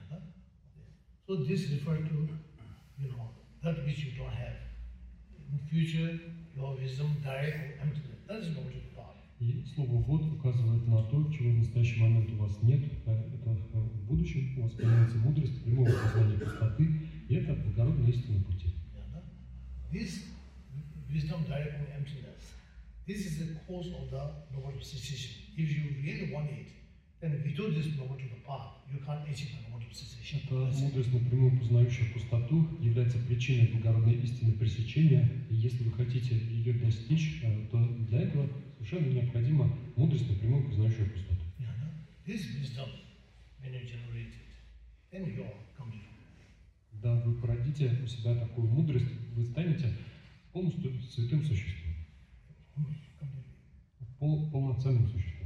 So this refers to, you know, that which you don't have. In future, your wisdom, direct or emptiness. That is noble path. И слово «вот» указывает на то, чего в настоящий момент у вас нет. Это в будущем у вас появится мудрость, прямого познания пустоты, и это благородная истина пути. This wisdom, direct and emptiness, this is the cause of the noble cessation. If you really want it, then without this noble to the path, you can't achieve the noble cessation. Эта мудрость, напрямую познающая пустоту, является причиной благородной истины пресечения, и если вы хотите ее достичь, то для этого совершенно необходима мудрость, напрямую познающая пустоту. This wisdom, when you generate it, then you are complete. Когда вы породите у себя такую мудрость, вы станете полностью святым существом, пол, полноценным существом.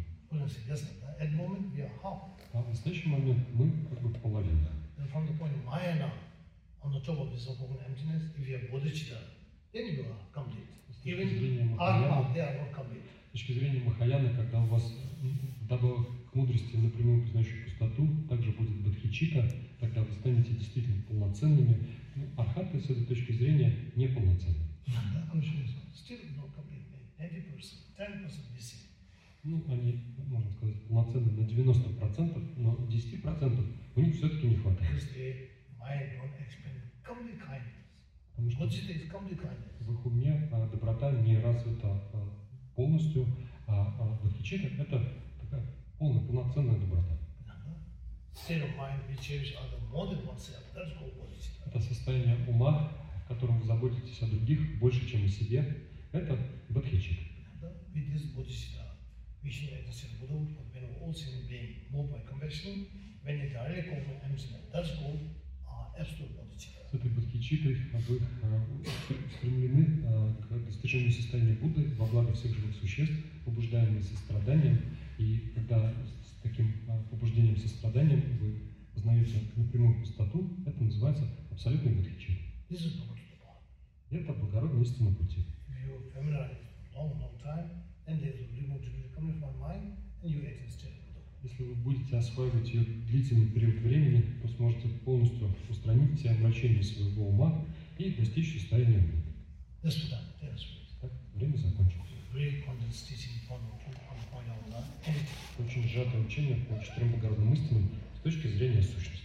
А в настоящий момент мы как бы половина. С точки зрения Махаяны, когда у вас добавок к мудрости напрямую познающую пустоту, также будет бодхичита, тогда вы станете действительно полноценными. Ну, архаты с этой точки зрения неполноценны. Ну, они, можно сказать, полноценны на девяносто процентов, но десять процентов у них все-таки не хватает. Потому что в их уме доброта не развита полностью, а бодхичита – это такая полная, полноценная доброта. Это состояние ума, в котором вы заботитесь о других больше, чем о себе. Это бодхичита. С этой бодхичитой вы устремлены к достижению состояния Будды во благо всех живых существ, побуждаемые состраданием. И когда с таким побуждением состраданием вы познаете напрямую пустоту, это называется абсолютной бодхичитой. Это благородная истина пути. Если вы будете осваивать ее длительный период времени, то сможете полностью устранить все омрачения своего ума и достичь состояния Будды. Так, время закончилось. Очень сжатое учение по четырем благородным истинам с точки зрения сущности.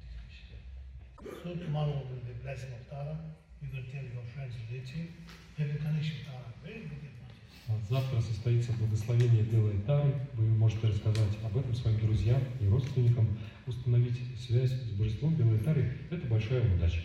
So tomorrow will be blessing of Tara. You can tell your friends relative, have a connection with Tara. Very big advantage. Завтра состоится благословение Белой Тары. Вы можете рассказать об этом своим друзьям и родственникам. Установить связь с божеством Белой Тары – это большая удача.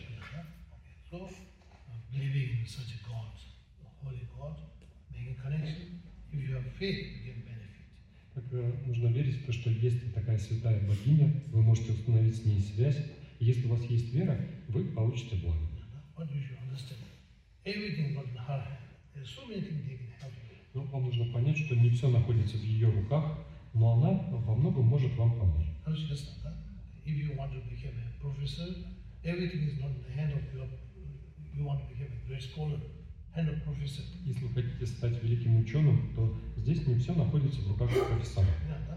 So, believing in such a God, a holy God, making connection, if you have faith, you get benefit. Так, нужно верить в то, что есть такая святая богиня, вы можете установить с ней связь, и если у вас есть вера, вы получите благо. What you should understand, everything but in her hand. There are so many things they can help you. Но вам нужно понять, что не все находится в ее руках, но она во многом может вам помочь. How should you understand that? If you want to become a professor, everything is not in the hand of your, you want to become a great scholar, hand of professor. Если вы хотите стать великим ученым, то здесь не все находится в руках профессора. Yeah, that,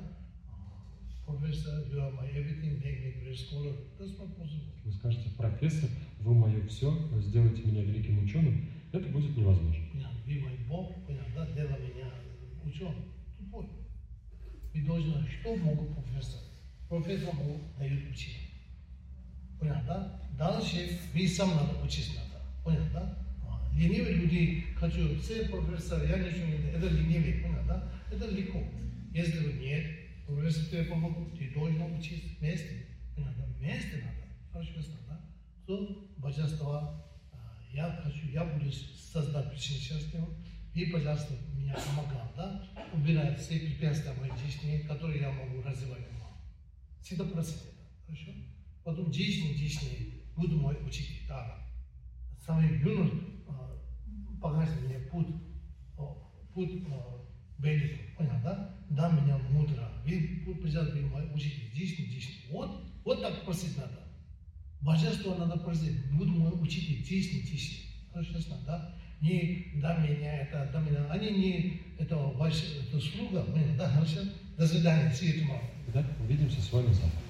uh, professor, you are my everything, make me a great scholar. That's not possible. Вы скажете: профессор, вы мое все, сделайте меня великим ученым, это будет невозможно. Yeah, be my Бог, понятно, делай меня ученым. Тупой. И должен, что могут профессор? Профессор могут дают учить. Понятно? Дальше вы сам надо учить надо. Понятно? Ленивые люди, хочу, все профессор, я ничего не знаю, это ленивые, понятно? Это легко. Если вы нет, профессор тебе помогут, ты должен учить вместе. Понятно? Вместе надо. Хорошо, да? То божество, я хочу, я буду создать причину счастья, и, пожалуйста, меня помогал, да? Убирать все препятствия в моей жизни, которые я могу развивать. Всегда просить это, хорошо? Потом жизнь, жизнь, буду мой учитель, да. Самый юный показывает мне путь, путь великий, понятно, да? Да, меня мудро, вы, пожалуйста, мой учитель, жизнь, жизнь. Вот, вот так просить надо. Божество надо просить, буду мой учитель, жизнь, жизнь. Хорошо, да? Не да меня, это да меня, они не, это ваш, это слуга, понятно, да, хорошо? До свидания, see you tomorrow. Да, увидимся с вами завтра.